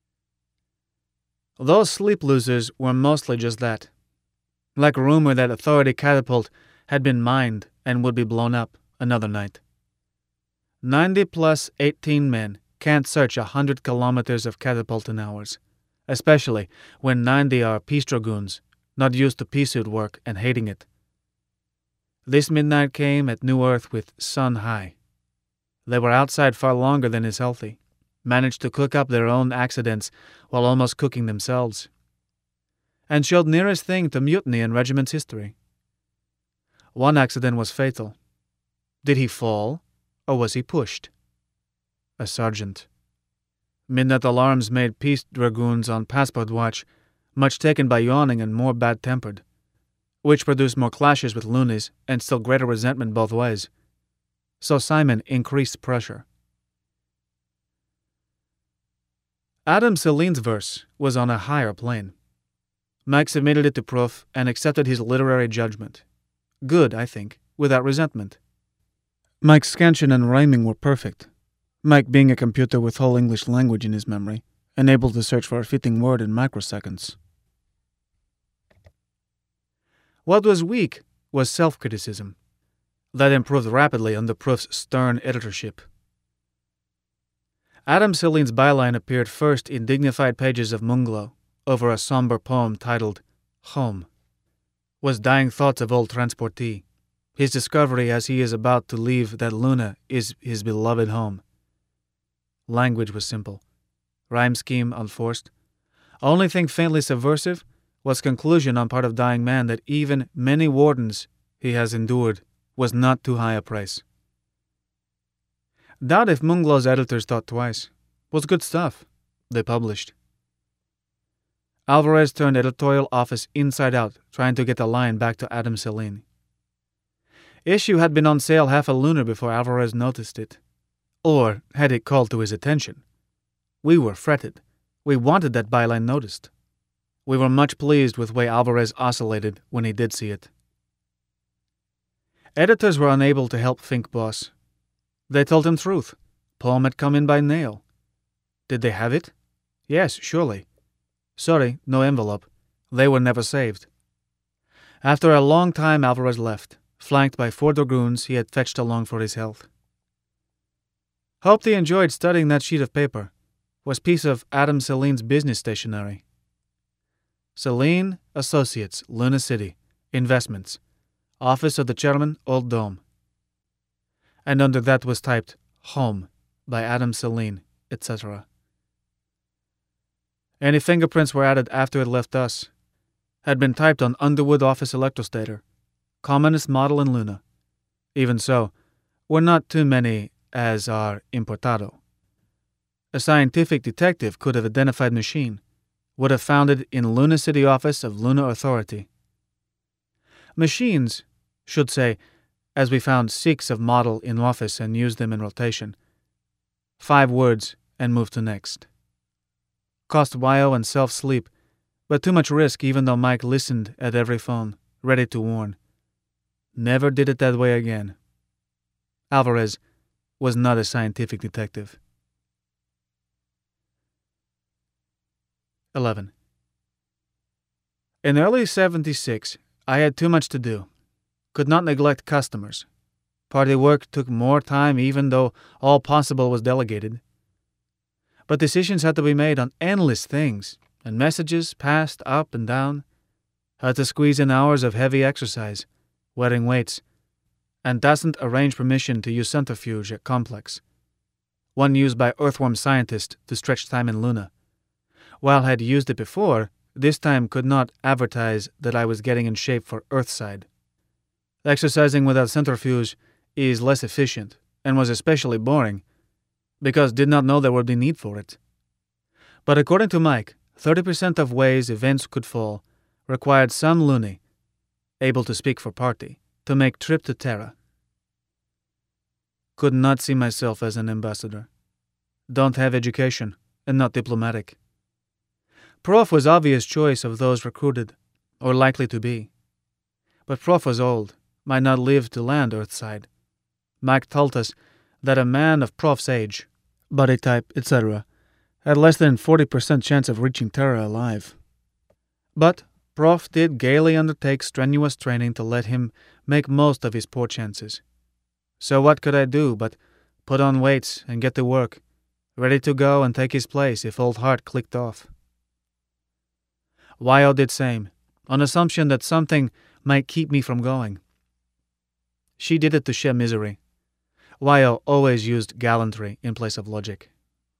Those sleep losers were mostly just that. Like rumor that Authority Catapult had been mined and would be blown up another night. Ninety plus eighteen men can't search a hundred kilometers of catapult in hours, especially when ninety are peace dragoons, not used to pea suit work and hating it. This midnight came at New Earth with sun high. They were outside far longer than is healthy, managed to cook up their own accidents while almost cooking themselves, and showed nearest thing to mutiny in regiment's history. One accident was fatal. Did he fall, or was he pushed? A sergeant. Midnight alarms made peace dragoons on passport watch, much taken by yawning and more bad-tempered, which produced more clashes with loonies and still greater resentment both ways. So Simon increased pressure. Adam Celine's verse was on a higher plane. Mike submitted it to proof and accepted his literary judgment. Good, I think, without resentment. Mike's scansion and rhyming were perfect. Mike being a computer with whole English language in his memory, and able to search for a fitting word in microseconds. What was weak was self-criticism. That improved rapidly under Proof's stern editorship. Adam Celine's byline appeared first in dignified pages of Munglo, over a somber poem titled Home. Was dying thoughts of old transportee. His discovery as he is about to leave that Luna is his beloved home. Language was simple. Rhyme scheme unforced. Only thing faintly subversive was conclusion on part of dying man that even many wardens he has endured was not too high a price. Doubt if Munglo's editors thought twice. Was good stuff. They published. Alvarez turned editorial office inside out, trying to get the line back to Adam Celine. Issue had been on sale half a lunar before Alvarez noticed it. Or had it called to his attention. We were fretted. We wanted that byline noticed. We were much pleased with the way Alvarez oscillated when he did see it. Editors were unable to help Fink Boss. They told him truth. Poem had come in by mail. Did they have it? Yes, surely. Sorry, no envelope. They were never saved. After a long time, Alvarez left, flanked by four dragoons he had fetched along for his health. Hoped he enjoyed studying that sheet of paper. Was piece of Adam Celine's business stationery. Celine Associates, Luna City, Investments, Office of the Chairman, Old Dome. And under that was typed Home by Adam Celine, et cetera. Any fingerprints were added after it left us. Had been typed on Underwood Office Electrostator, commonest model in Luna. Even so, were not too many as are importado. A scientific detective could have identified machine, would have found it in Luna City office of Luna Authority. Machines, should say, as we found six of model in office and used them in rotation. Five words and moved to next. Cost while and self-sleep, but too much risk even though Mike listened at every phone, ready to warn. Never did it that way again. Alvarez was not a scientific detective. eleven. In early seventy-six, I had too much to do. Could not neglect customers. Party work took more time even though all possible was delegated. But decisions had to be made on endless things, and messages passed up and down. Had to squeeze in hours of heavy exercise, wearing weights, and doesn't arrange permission to use centrifuge at Complex, one used by earthworm scientists to stretch time in Luna. While had used it before, this time could not advertise that I was getting in shape for Earthside. Exercising without centrifuge is less efficient, and was especially boring, because did not know there would be need for it. But according to Mike, thirty percent of ways events could fall required some loony, able to speak for party, to make trip to Terra. Could not see myself as an ambassador. Don't have education, and not diplomatic. Prof was obvious choice of those recruited, or likely to be. But Prof was old, might not live to land Earthside. Mike told us that a man of Prof's age, body type, et cetera, had less than forty percent chance of reaching Terra alive. But Prof did gaily undertake strenuous training to let him make most of his poor chances. So what could I do but put on weights and get to work, ready to go and take his place if old Hart clicked off. Wyo did same, on assumption that something might keep me from going. She did it to share misery. Wyo always used gallantry in place of logic.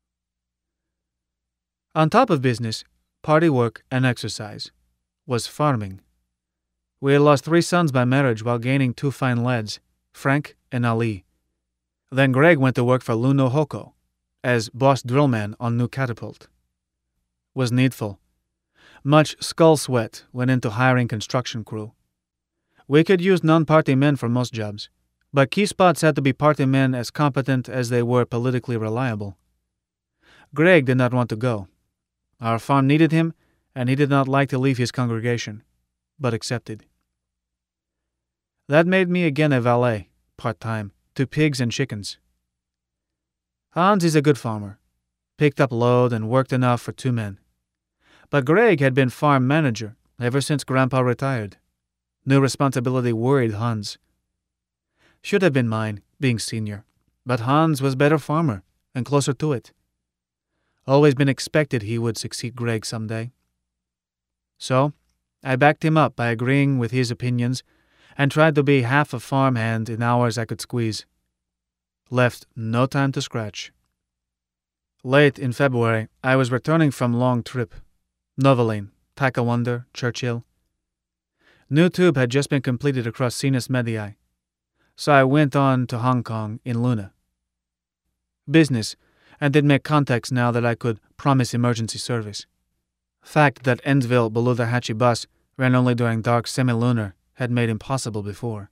On top of business, party work, and exercise, was farming. We had lost three sons by marriage while gaining two fine lads, Frank and Ali. Then Greg went to work for Luno Hoko as boss drillman on new catapult. Was needful. Much skull sweat went into hiring construction crew. We could use non-party men for most jobs, but key spots had to be party men as competent as they were politically reliable. Greg did not want to go. Our farm needed him, and he did not like to leave his congregation, but accepted. That made me again a valet, part-time, to pigs and chickens. Hans is a good farmer, picked up load and worked enough for two men. But Greg had been farm manager ever since Grandpa retired. New responsibility worried Hans. Should have been mine, being senior, but Hans was better farmer and closer to it. Always been expected he would succeed Greg someday. So, I backed him up by agreeing with his opinions and tried to be half a farmhand in hours I could squeeze. Left no time to scratch. Late in February, I was returning from long trip. Novaline, Takawanda, Churchill. New tube had just been completed across Sinus Medii, so I went on to Hong Kong in Luna. Business, and did make contacts now that I could promise emergency service. Fact that Endsville below the Hachi bus ran only during dark semi-lunar had made impossible before.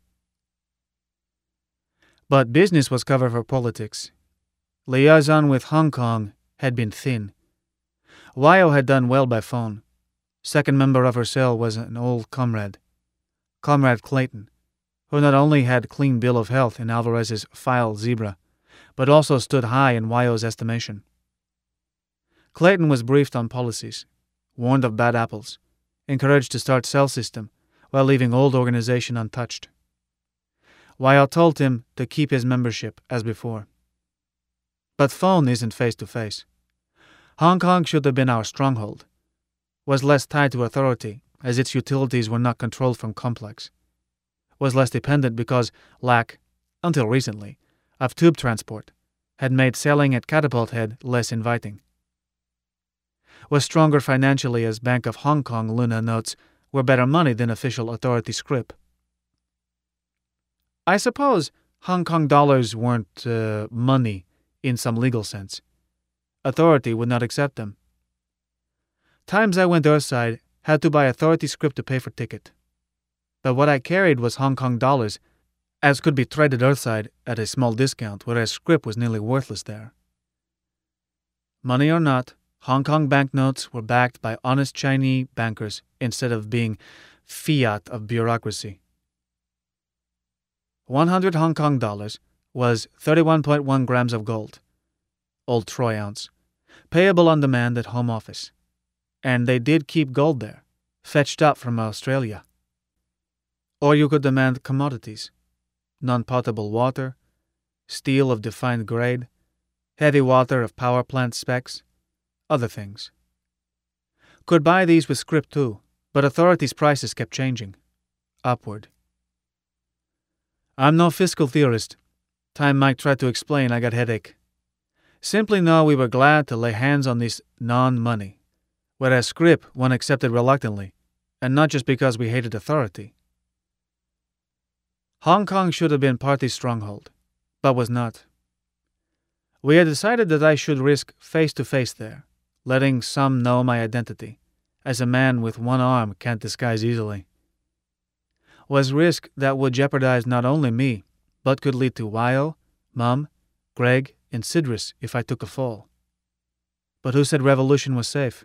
But business was cover for politics. Liaison with Hong Kong had been thin. Wyo had done well by phone. Second member of her cell was an old comrade, Comrade Clayton, who not only had clean bill of health in Alvarez's file Zebra, but also stood high in Wyo's estimation. Clayton was briefed on policies, warned of bad apples, encouraged to start cell system while leaving old organization untouched. Wyo told him to keep his membership as before. But phone isn't face-to-face. Hong Kong should have been our stronghold. was less tied to authority, as its utilities were not controlled from complex, was less dependent because lack, until recently, of tube transport had made sailing at Catapult Head less inviting, was stronger financially as Bank of Hong Kong Luna notes were better money than official authority scrip. I suppose Hong Kong dollars weren't uh, money in some legal sense. Authority would not accept them. Times I went Earthside had to buy authority scrip to pay for ticket. But what I carried was Hong Kong dollars, as could be traded Earthside at a small discount, whereas scrip was nearly worthless there. Money or not, Hong Kong banknotes were backed by honest Chinese bankers instead of being fiat of bureaucracy. one hundred Hong Kong dollars was thirty-one point one grams of gold, old troy ounce, payable on demand at home office. And they did keep gold there, fetched up from Australia. Or you could demand commodities, non-potable water, steel of defined grade, heavy water of power plant specs, other things. Could buy these with scrip too, but authorities' prices kept changing, upward. I'm no fiscal theorist. Time Mike tried to explain, I got headache. Simply know we were glad to lay hands on this non-money, whereas scrip one accepted reluctantly, and not just because we hated authority. Hong Kong should have been party stronghold, but was not. We had decided that I should risk face-to-face there, letting some know my identity, as a man with one arm can't disguise easily. Was risk that would jeopardize not only me, but could lead to Wyo, Mum, Greg, and Sidris if I took a fall. But who said revolution was safe?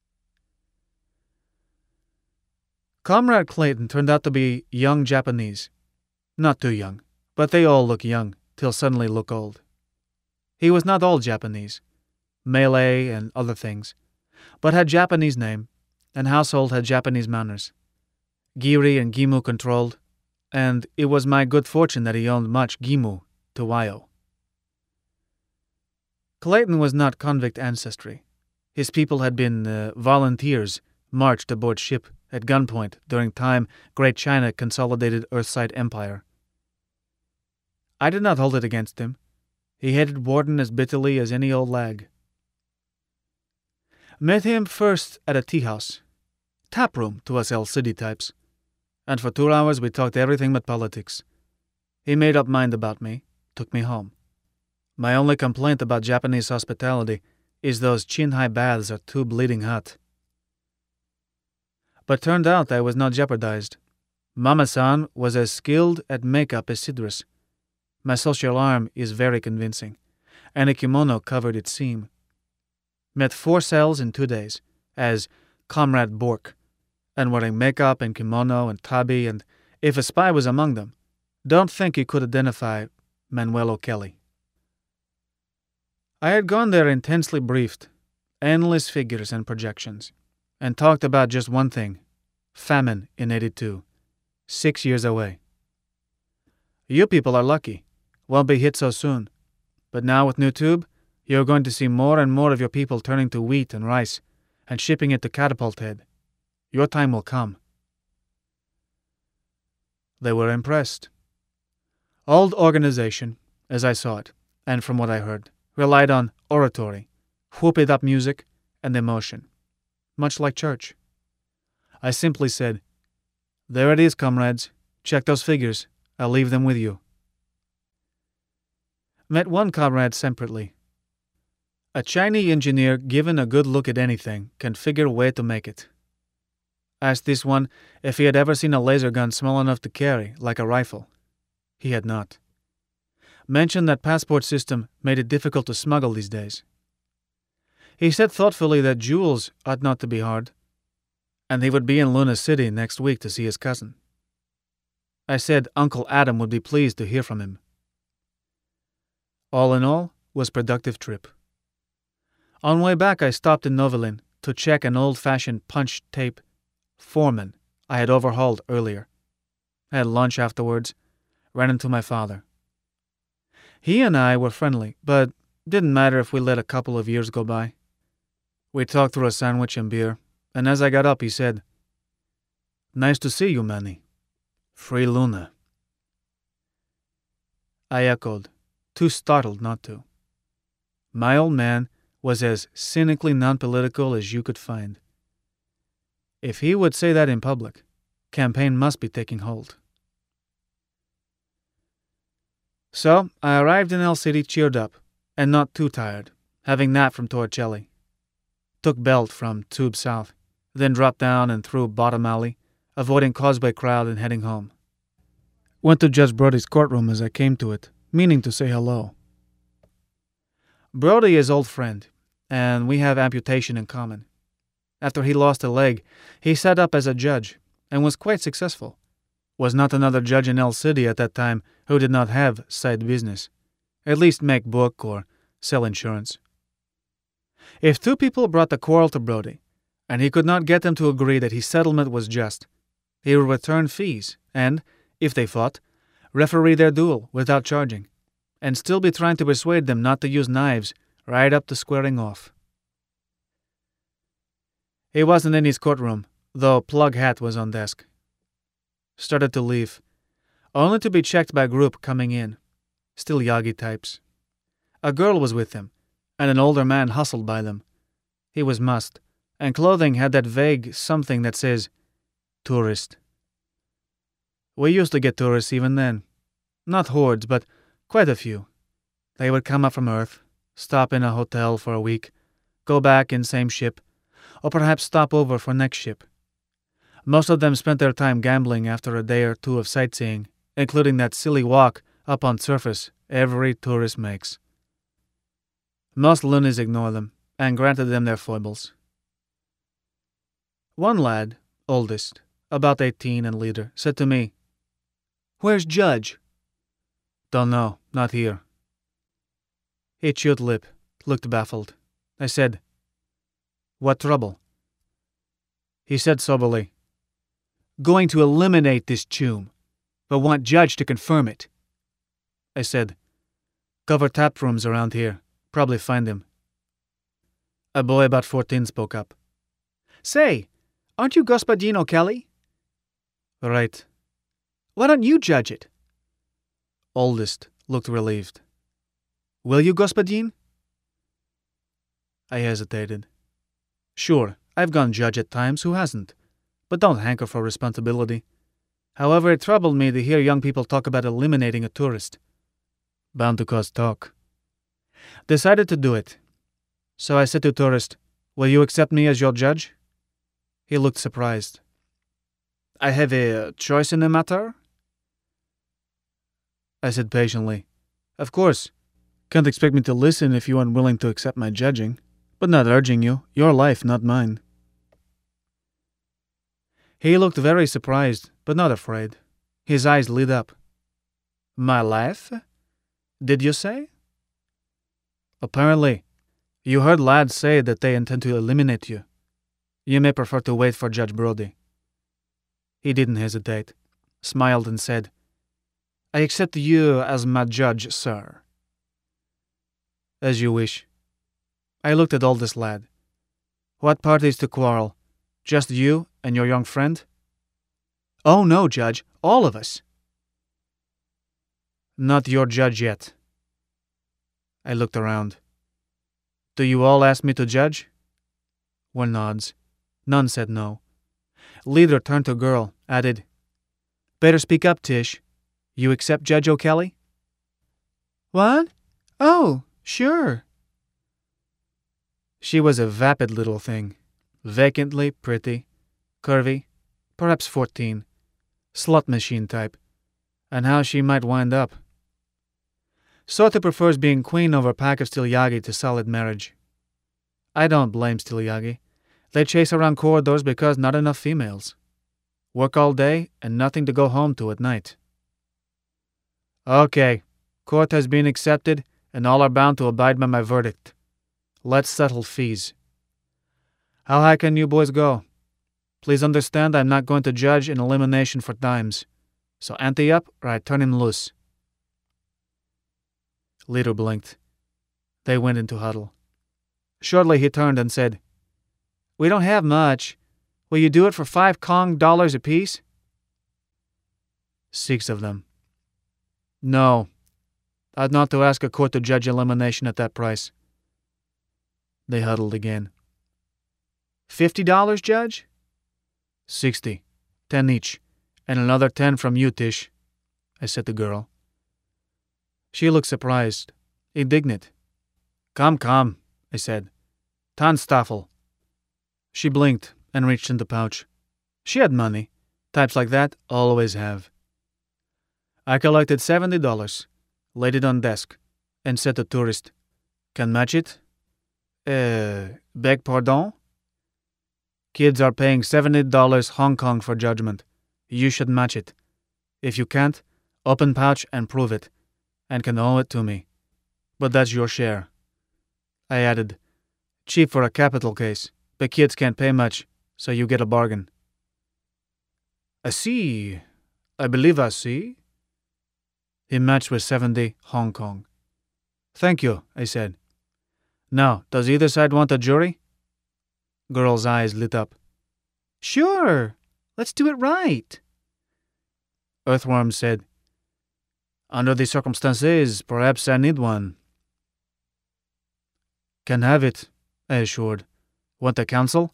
Comrade Clayton turned out to be young Japanese. Not too young, but they all look young, till suddenly look old. He was not old Japanese, Malay and other things, but had Japanese name, and household had Japanese manners. Giri and Gimu controlled, and it was my good fortune that he owned much Gimu to Wyo. Clayton was not convict ancestry. His people had been uh, volunteers marched aboard ship at gunpoint during time Great China consolidated Earthside Empire. I did not hold it against him. He hated Warden as bitterly as any old lag. Met him first at a tea house, tap room to us El City types, and for two hours we talked everything but politics. He made up mind about me, took me home. My only complaint about Japanese hospitality is those chin-high baths are too bleeding hot. But turned out I was not jeopardized. Mama-san was as skilled at makeup as Sidris. My social arm is very convincing, and a kimono covered its seam. Met four cells in two days, as Comrade Bork, and wearing makeup and kimono and tabi, and if a spy was among them, don't think you could identify Manuel O'Kelly. I had gone there intensely briefed, endless figures and projections, and talked about just one thing, famine in eighty-two, six years away. You people are lucky, won't be hit so soon, but now with new tube, you're going to see more and more of your people turning to wheat and rice, and shipping it to Catapult Head. Your time will come. They were impressed. Old organization, as I saw it, and from what I heard, relied on oratory, whooped-up music, and emotion, much like church. I simply said, "There it is, comrades. Check those figures. I'll leave them with you." Met one comrade separately. A Chinese engineer given a good look at anything can figure a way to make it. Asked this one if he had ever seen a laser gun small enough to carry, like a rifle. He had not. Mentioned that passport system made it difficult to smuggle these days. He said thoughtfully that jewels ought not to be hard, and he would be in Luna City next week to see his cousin. I said Uncle Adam would be pleased to hear from him. All in all, was productive trip. On way back I stopped in Novelin to check an old-fashioned punch tape Foreman I had overhauled earlier. I had lunch afterwards, ran into my father. He and I were friendly, but didn't matter if we let a couple of years go by. We talked through a sandwich and beer, and as I got up, he said, "Nice to see you, Manny. Free Luna." I echoed, too startled not to. My old man was as cynically non-political as you could find. If he would say that in public, campaign must be taking hold. So I arrived in El City cheered up, and not too tired, having napped from Torricelli. Took Belt from Tube South, then dropped down and through Bottom Alley, avoiding Causeway crowd and heading home. Went to Judge Brody's courtroom as I came to it, meaning to say hello. Brody is old friend, and we have amputation in common. After he lost a leg, he set up as a judge, and was quite successful. Was not another judge in El City at that time who did not have side business, at least make book or sell insurance. If two people brought the quarrel to Brody, and he could not get them to agree that his settlement was just, he would return fees and, if they fought, referee their duel without charging, and still be trying to persuade them not to use knives right up to squaring off. He wasn't in his courtroom, though Plug Hat was on desk. Started to leave, only to be checked by a group coming in, still Yagi types. A girl was with him, and an older man hustled by them. He was mussed, and clothing had that vague something that says, tourist. We used to get tourists even then. Not hordes, but quite a few. They would come up from Earth, stop in a hotel for a week, go back in same ship, or perhaps stop over for next ship. Most of them spent their time gambling after a day or two of sightseeing, including that silly walk up on surface every tourist makes. Most loonies ignore them, and granted them their foibles. One lad, oldest, about eighteen and leader, said to me, "Where's Judge?" "Don't know, not here." He chewed lip, looked baffled. I said, "What trouble?" He said soberly, "Going to eliminate this tomb, but want Judge to confirm it." I said, "Cover tap rooms around here. Probably find him." A boy about fourteen spoke up. "Say, aren't you Gospodino Kelly?" "Right." "Why don't you judge it?" Oldest looked relieved. "Will you, Господин?" I hesitated. Sure, I've gone judge at times, who hasn't? But don't hanker for responsibility. However, it troubled me to hear young people talk about eliminating a tourist. Bound to cause talk. Decided to do it. So I said to tourist, "Will you accept me as your judge?" He looked surprised. "I have a choice in the matter?" I said patiently, "Of course. Can't expect me to listen if you aren't willing to accept my judging. But not urging you. Your life, not mine." He looked very surprised, but not afraid. His eyes lit up. "My life? Did you say?" "Apparently. You heard lads say that they intend to eliminate you. You may prefer to wait for Judge Brody." He didn't hesitate, smiled and said, "I accept you as my judge, sir." "As you wish." I looked at oldest lad. "What parties to quarrel? Just you and your young friend?" "Oh no, Judge, all of us." "Not your judge yet." I looked around. "Do you all ask me to judge?" One nods. None said no. Leader turned to girl, added, "Better speak up, Tish. You accept Judge O'Kelly?" "What? Oh, sure." She was a vapid little thing, vacantly pretty, curvy, perhaps fourteen, slot machine type, and how she might wind up. Sort who prefers being queen over a pack of Stilyagi to solid marriage. I don't blame Stilyagi. They chase around corridors because not enough females. Work all day and nothing to go home to at night. Okay, court has been accepted and all are bound to abide by my verdict. Let's settle fees. How high can you boys go? Please understand I'm not going to judge an elimination for dimes. So ante up or I turn him loose. Leader blinked. They went into huddle. Shortly he turned and said, "We don't have much. Will you do it for five Kong dollars apiece? Six of them. No. I'd not to ask a court to judge elimination at that price. They huddled again. Fifty dollars, Judge? Sixty. Ten each. And another ten from you, Tish, I said to the girl. She looked surprised, indignant. Come, come, I said. Tanstaffel. She blinked and reached in the pouch. She had money. Types like that always have. I collected seventy dollars, laid it on desk, and said to tourist, Can match it? Uh, beg pardon? Kids are paying seventy dollars Hong Kong for judgment. You should match it. If you can't, open pouch and prove it, and can owe it to me. But that's your share. I added, cheap for a capital case, but kids can't pay much, so you get a bargain. I see. I believe I see. He matched with seventy Hong Kong. Thank you, I said. Now, does either side want a jury? Girl's eyes lit up. Sure. Let's do it right. Earthworm said, Under the circumstances, perhaps I need one. Can have it, I assured. Want a counsel?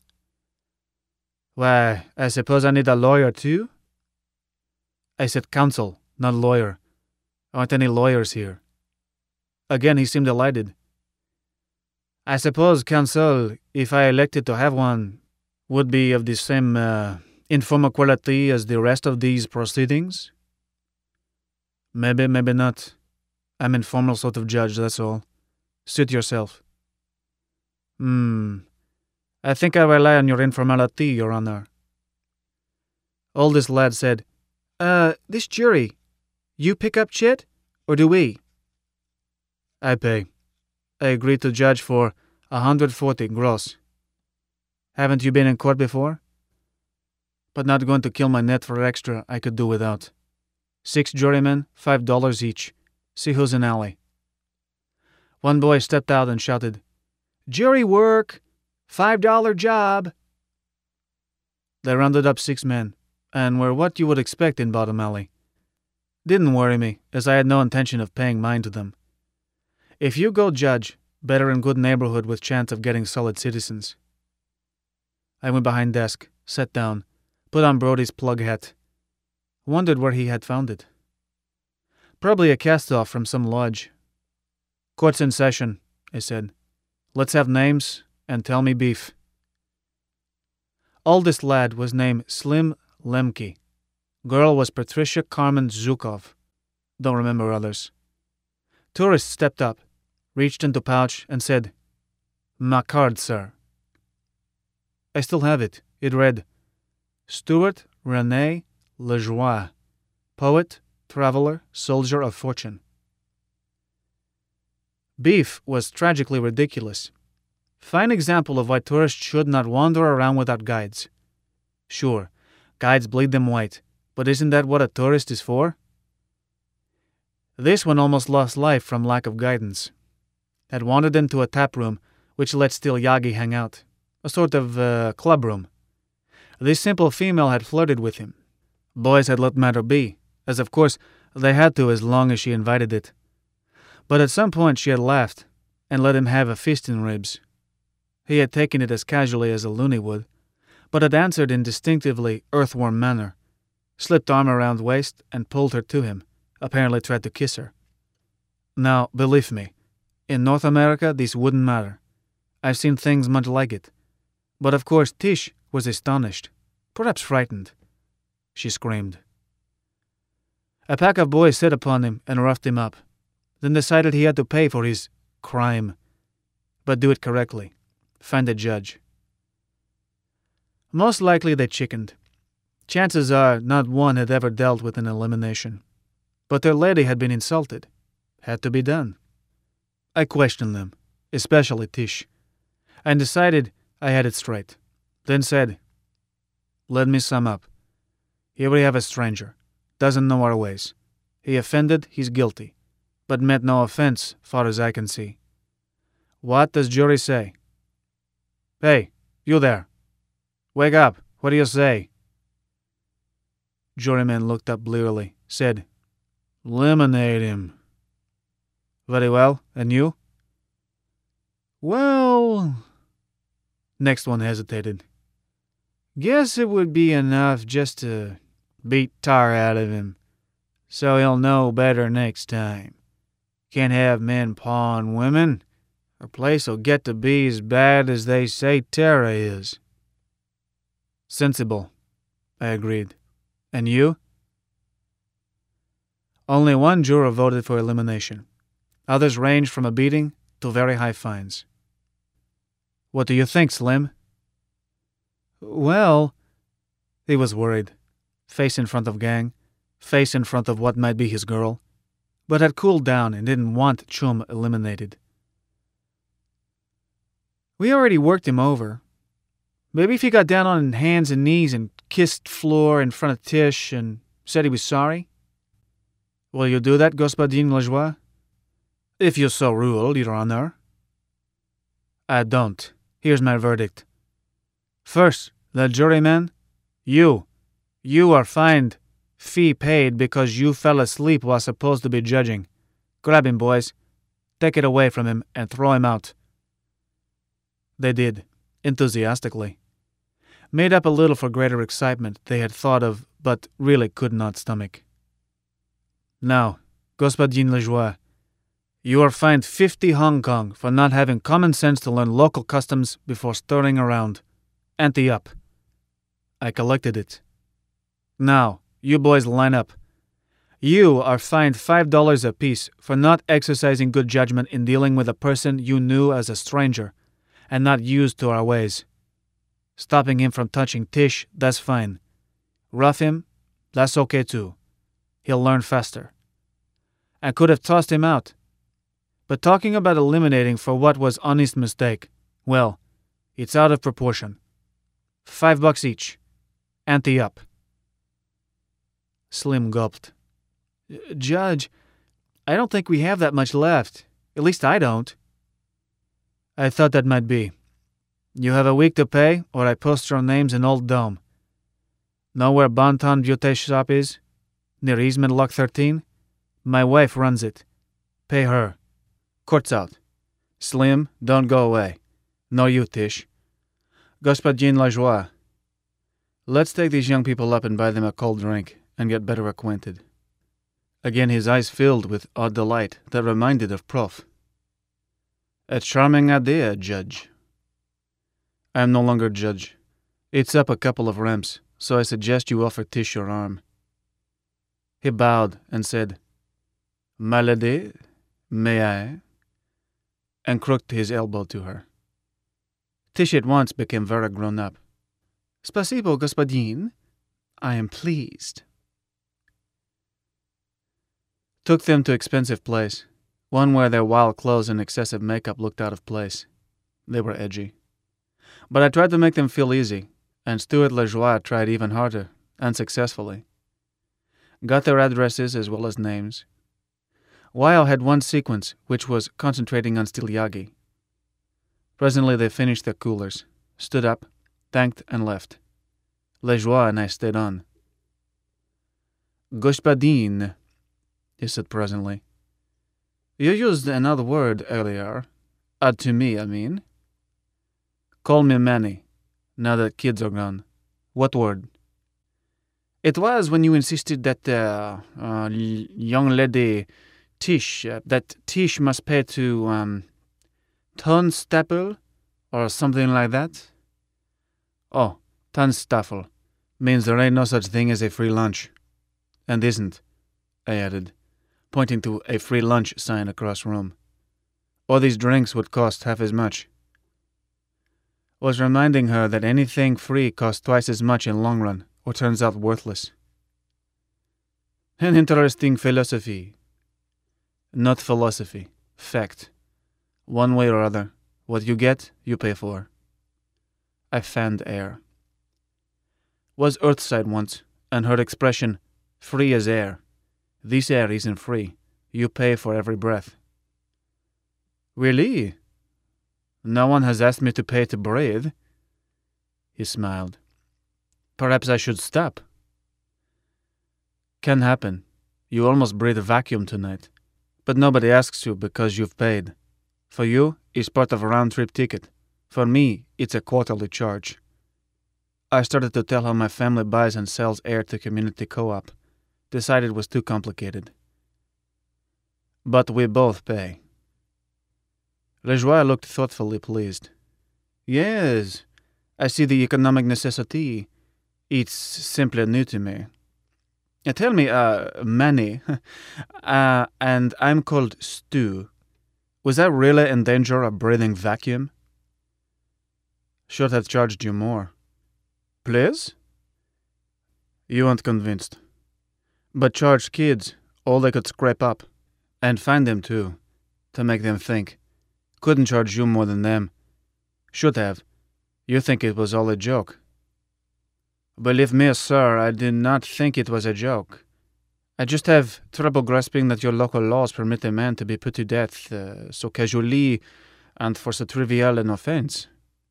Why, I suppose I need a lawyer too? I said counsel, not lawyer. Aren't any lawyers here? Again he seemed delighted. I suppose counsel, if I elected to have one, would be of the same uh, informal quality as the rest of these proceedings? Maybe, maybe not. I'm informal sort of judge, that's all. Suit yourself. Hmm. I think I rely on your informality, Your Honor. Oldest lad said, Uh, this jury, you pick up shit, or do we? I pay. I agreed to judge for one hundred forty gross. Haven't you been in court before? But not going to kill my net for extra I could do without. Six jurymen, five dollars each. See who's in alley. One boy stepped out and shouted, Jury work! Five dollar job! They rounded up six men, and were what you would expect in Bottom Alley. Didn't worry me, as I had no intention of paying mine to them. If you go judge, better in good neighborhood with chance of getting solid citizens. I went behind desk, sat down, put on Brody's plug hat. Wondered where he had found it. Probably a cast-off from some lodge. Court's in session, I said. Let's have names, and tell me beef. Oldest lad was named Slim Lemke. Girl was Patricia Carmen Zukov. Don't remember others. Tourist stepped up, reached into pouch, and said, My card, sir. I still have it. It read, Stuart René Lejoie, poet, traveler, soldier of fortune. Beef was tragically ridiculous. Fine example of why tourists should not wander around without guides. Sure, guides bleed them white, but isn't that what a tourist is for? This one almost lost life from lack of guidance. Had wandered into a tap room, which let Still Yagi hang out, a sort of uh, club room. This simple female had flirted with him. Boys had let matter be, as of course they had to as long as she invited it. But at some point she had laughed, and let him have a feast in ribs. He had taken it as casually as a loony would, but had answered in distinctively earthworm manner, slipped arm around waist and pulled her to him, apparently tried to kiss her. Now, believe me, in North America this wouldn't matter. I've seen things much like it. But of course Tish was astonished, perhaps frightened. She screamed. A pack of boys set upon him and roughed him up, then decided he had to pay for his crime, but do it correctly. Find a judge. Most likely they chickened. Chances are not one had ever dealt with an elimination. But their lady had been insulted. Had to be done. I questioned them, especially Tish, and decided I had it straight. Then said, Let me sum up. Here we have a stranger. Doesn't know our ways. He offended, he's guilty, but meant no offense, far as I can see. What does jury say? Hey, you there. Wake up. What do you say? Juryman looked up blearily, said, Eliminate him. Very well, and you? Well... Next one hesitated. Guess it would be enough just to beat tar out of him, so he'll know better next time. Can't have men pawing women. Our place'll get to be as bad as they say Tara is. Sensible, I agreed. And you? Only one juror voted for elimination. Others ranged from a beating to very high fines. What do you think, Slim? Well, he was worried. Face in front of gang, face in front of what might be his girl, but had cooled down and didn't want Chum eliminated. We already worked him over. Maybe if he got down on hands and knees and kissed floor in front of Tish and said he was sorry? Will you do that, Господин Lajoie? If you so rule, Your Honor. I don't. Here's my verdict. First, the juryman, you. You are fined. Fee paid because you fell asleep while supposed to be judging. Grab him, boys. Take it away from him and throw him out. They did, enthusiastically. Made up a little for greater excitement they had thought of but really could not stomach. Now, Господин Lajoie, you are fined fifty Hong Kong for not having common sense to learn local customs before stirring around. Ante up. I collected it. Now, you boys line up. You are fined five dollars apiece for not exercising good judgment in dealing with a person you knew as a stranger and not used to our ways. Stopping him from touching Tish, that's fine. Rough him, that's okay too. He'll learn faster. I could have tossed him out. But talking about eliminating for what was honest mistake, well, it's out of proportion. Five bucks each. Ante up. Slim gulped. Judge, I don't think we have that much left. At least I don't. I thought that might be. You have a week to pay, or I post your names in Old Dome. Know where Bonton Beauty Shop is? Near Eastman Lock thirteen? My wife runs it. Pay her. Court's out. Slim, don't go away. Nor you, Tish. Господин Lajoie. Let's take these young people up and buy them a cold drink and get better acquainted. Again his eyes filled with odd delight that reminded of Prof. A charming idea, Judge. I am no longer judge. It's up a couple of ramps, so I suggest you offer Tish your arm. He bowed and said, My lady, may I? And crooked his elbow to her. Tish at once became very grown up. Spasibo, господин. I am pleased. Took them to expensive place, one where their wild clothes and excessive makeup looked out of place. They were edgy. But I tried to make them feel easy, and Stuart Lajoie tried even harder, unsuccessfully. Got their addresses as well as names. Weil had one sequence, which was concentrating on Styliagi. Presently they finished their coolers, stood up, thanked, and left. Lajoie and I stayed on. Господин, he said presently. You used another word earlier. Odd to me, I mean. Call me Manny, now that kids are gone. What word? It was when you insisted that uh, uh, young lady Tish, uh, that Tish must pay to um, Tonstapel or something like that. Oh, Tonstaffel means there ain't no such thing as a free lunch. And isn't, I added, pointing to a free lunch sign across room. Or these drinks would cost half as much. Was reminding her that anything free costs twice as much in long run, or turns out worthless. An interesting philosophy. Not philosophy, fact. One way or other, what you get, you pay for. I fanned air. Was Earthside once, and heard expression, free as air. This air isn't free. You pay for every breath. Really? No one has asked me to pay to breathe. He smiled. Perhaps I should stop. Can happen. You almost breathe a vacuum tonight. But nobody asks you because you've paid. For you, it's part of a round-trip ticket. For me, it's a quarterly charge. I started to tell how my family buys and sells air to community co-op. Decided it was too complicated. But we both pay. Lejoie looked thoughtfully pleased. Yes, I see the economic necessity. It's simply new to me. Uh, tell me, uh, Manny, uh, and I'm called Stu. Was I really in danger of breathing vacuum? Should have charged you more. Please? You weren't convinced. But charged kids all they could scrape up. And find them too, to make them think. Couldn't charge you more than them. Should have. You think it was all a joke. Believe me, sir, I did not think it was a joke. I just have trouble grasping that your local laws permit a man to be put to death uh, so casually and for so trivial an offense.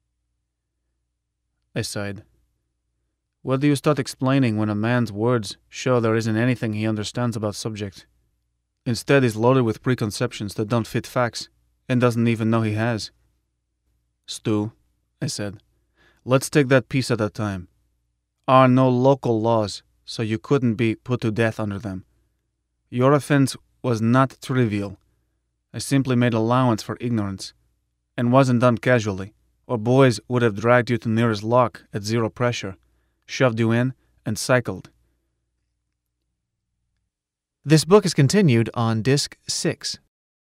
I sighed. What do you start explaining when a man's words show there isn't anything he understands about subject? Instead, he's loaded with preconceptions that don't fit facts and doesn't even know he has. Stu, I said, let's take that piece at a time. Are no local laws, so you couldn't be put to death under them. Your offense was not trivial. I simply made allowance for ignorance, and wasn't done casually, or boys would have dragged you to nearest lock at zero pressure, shoved you in, and cycled. This book is continued on Disc six.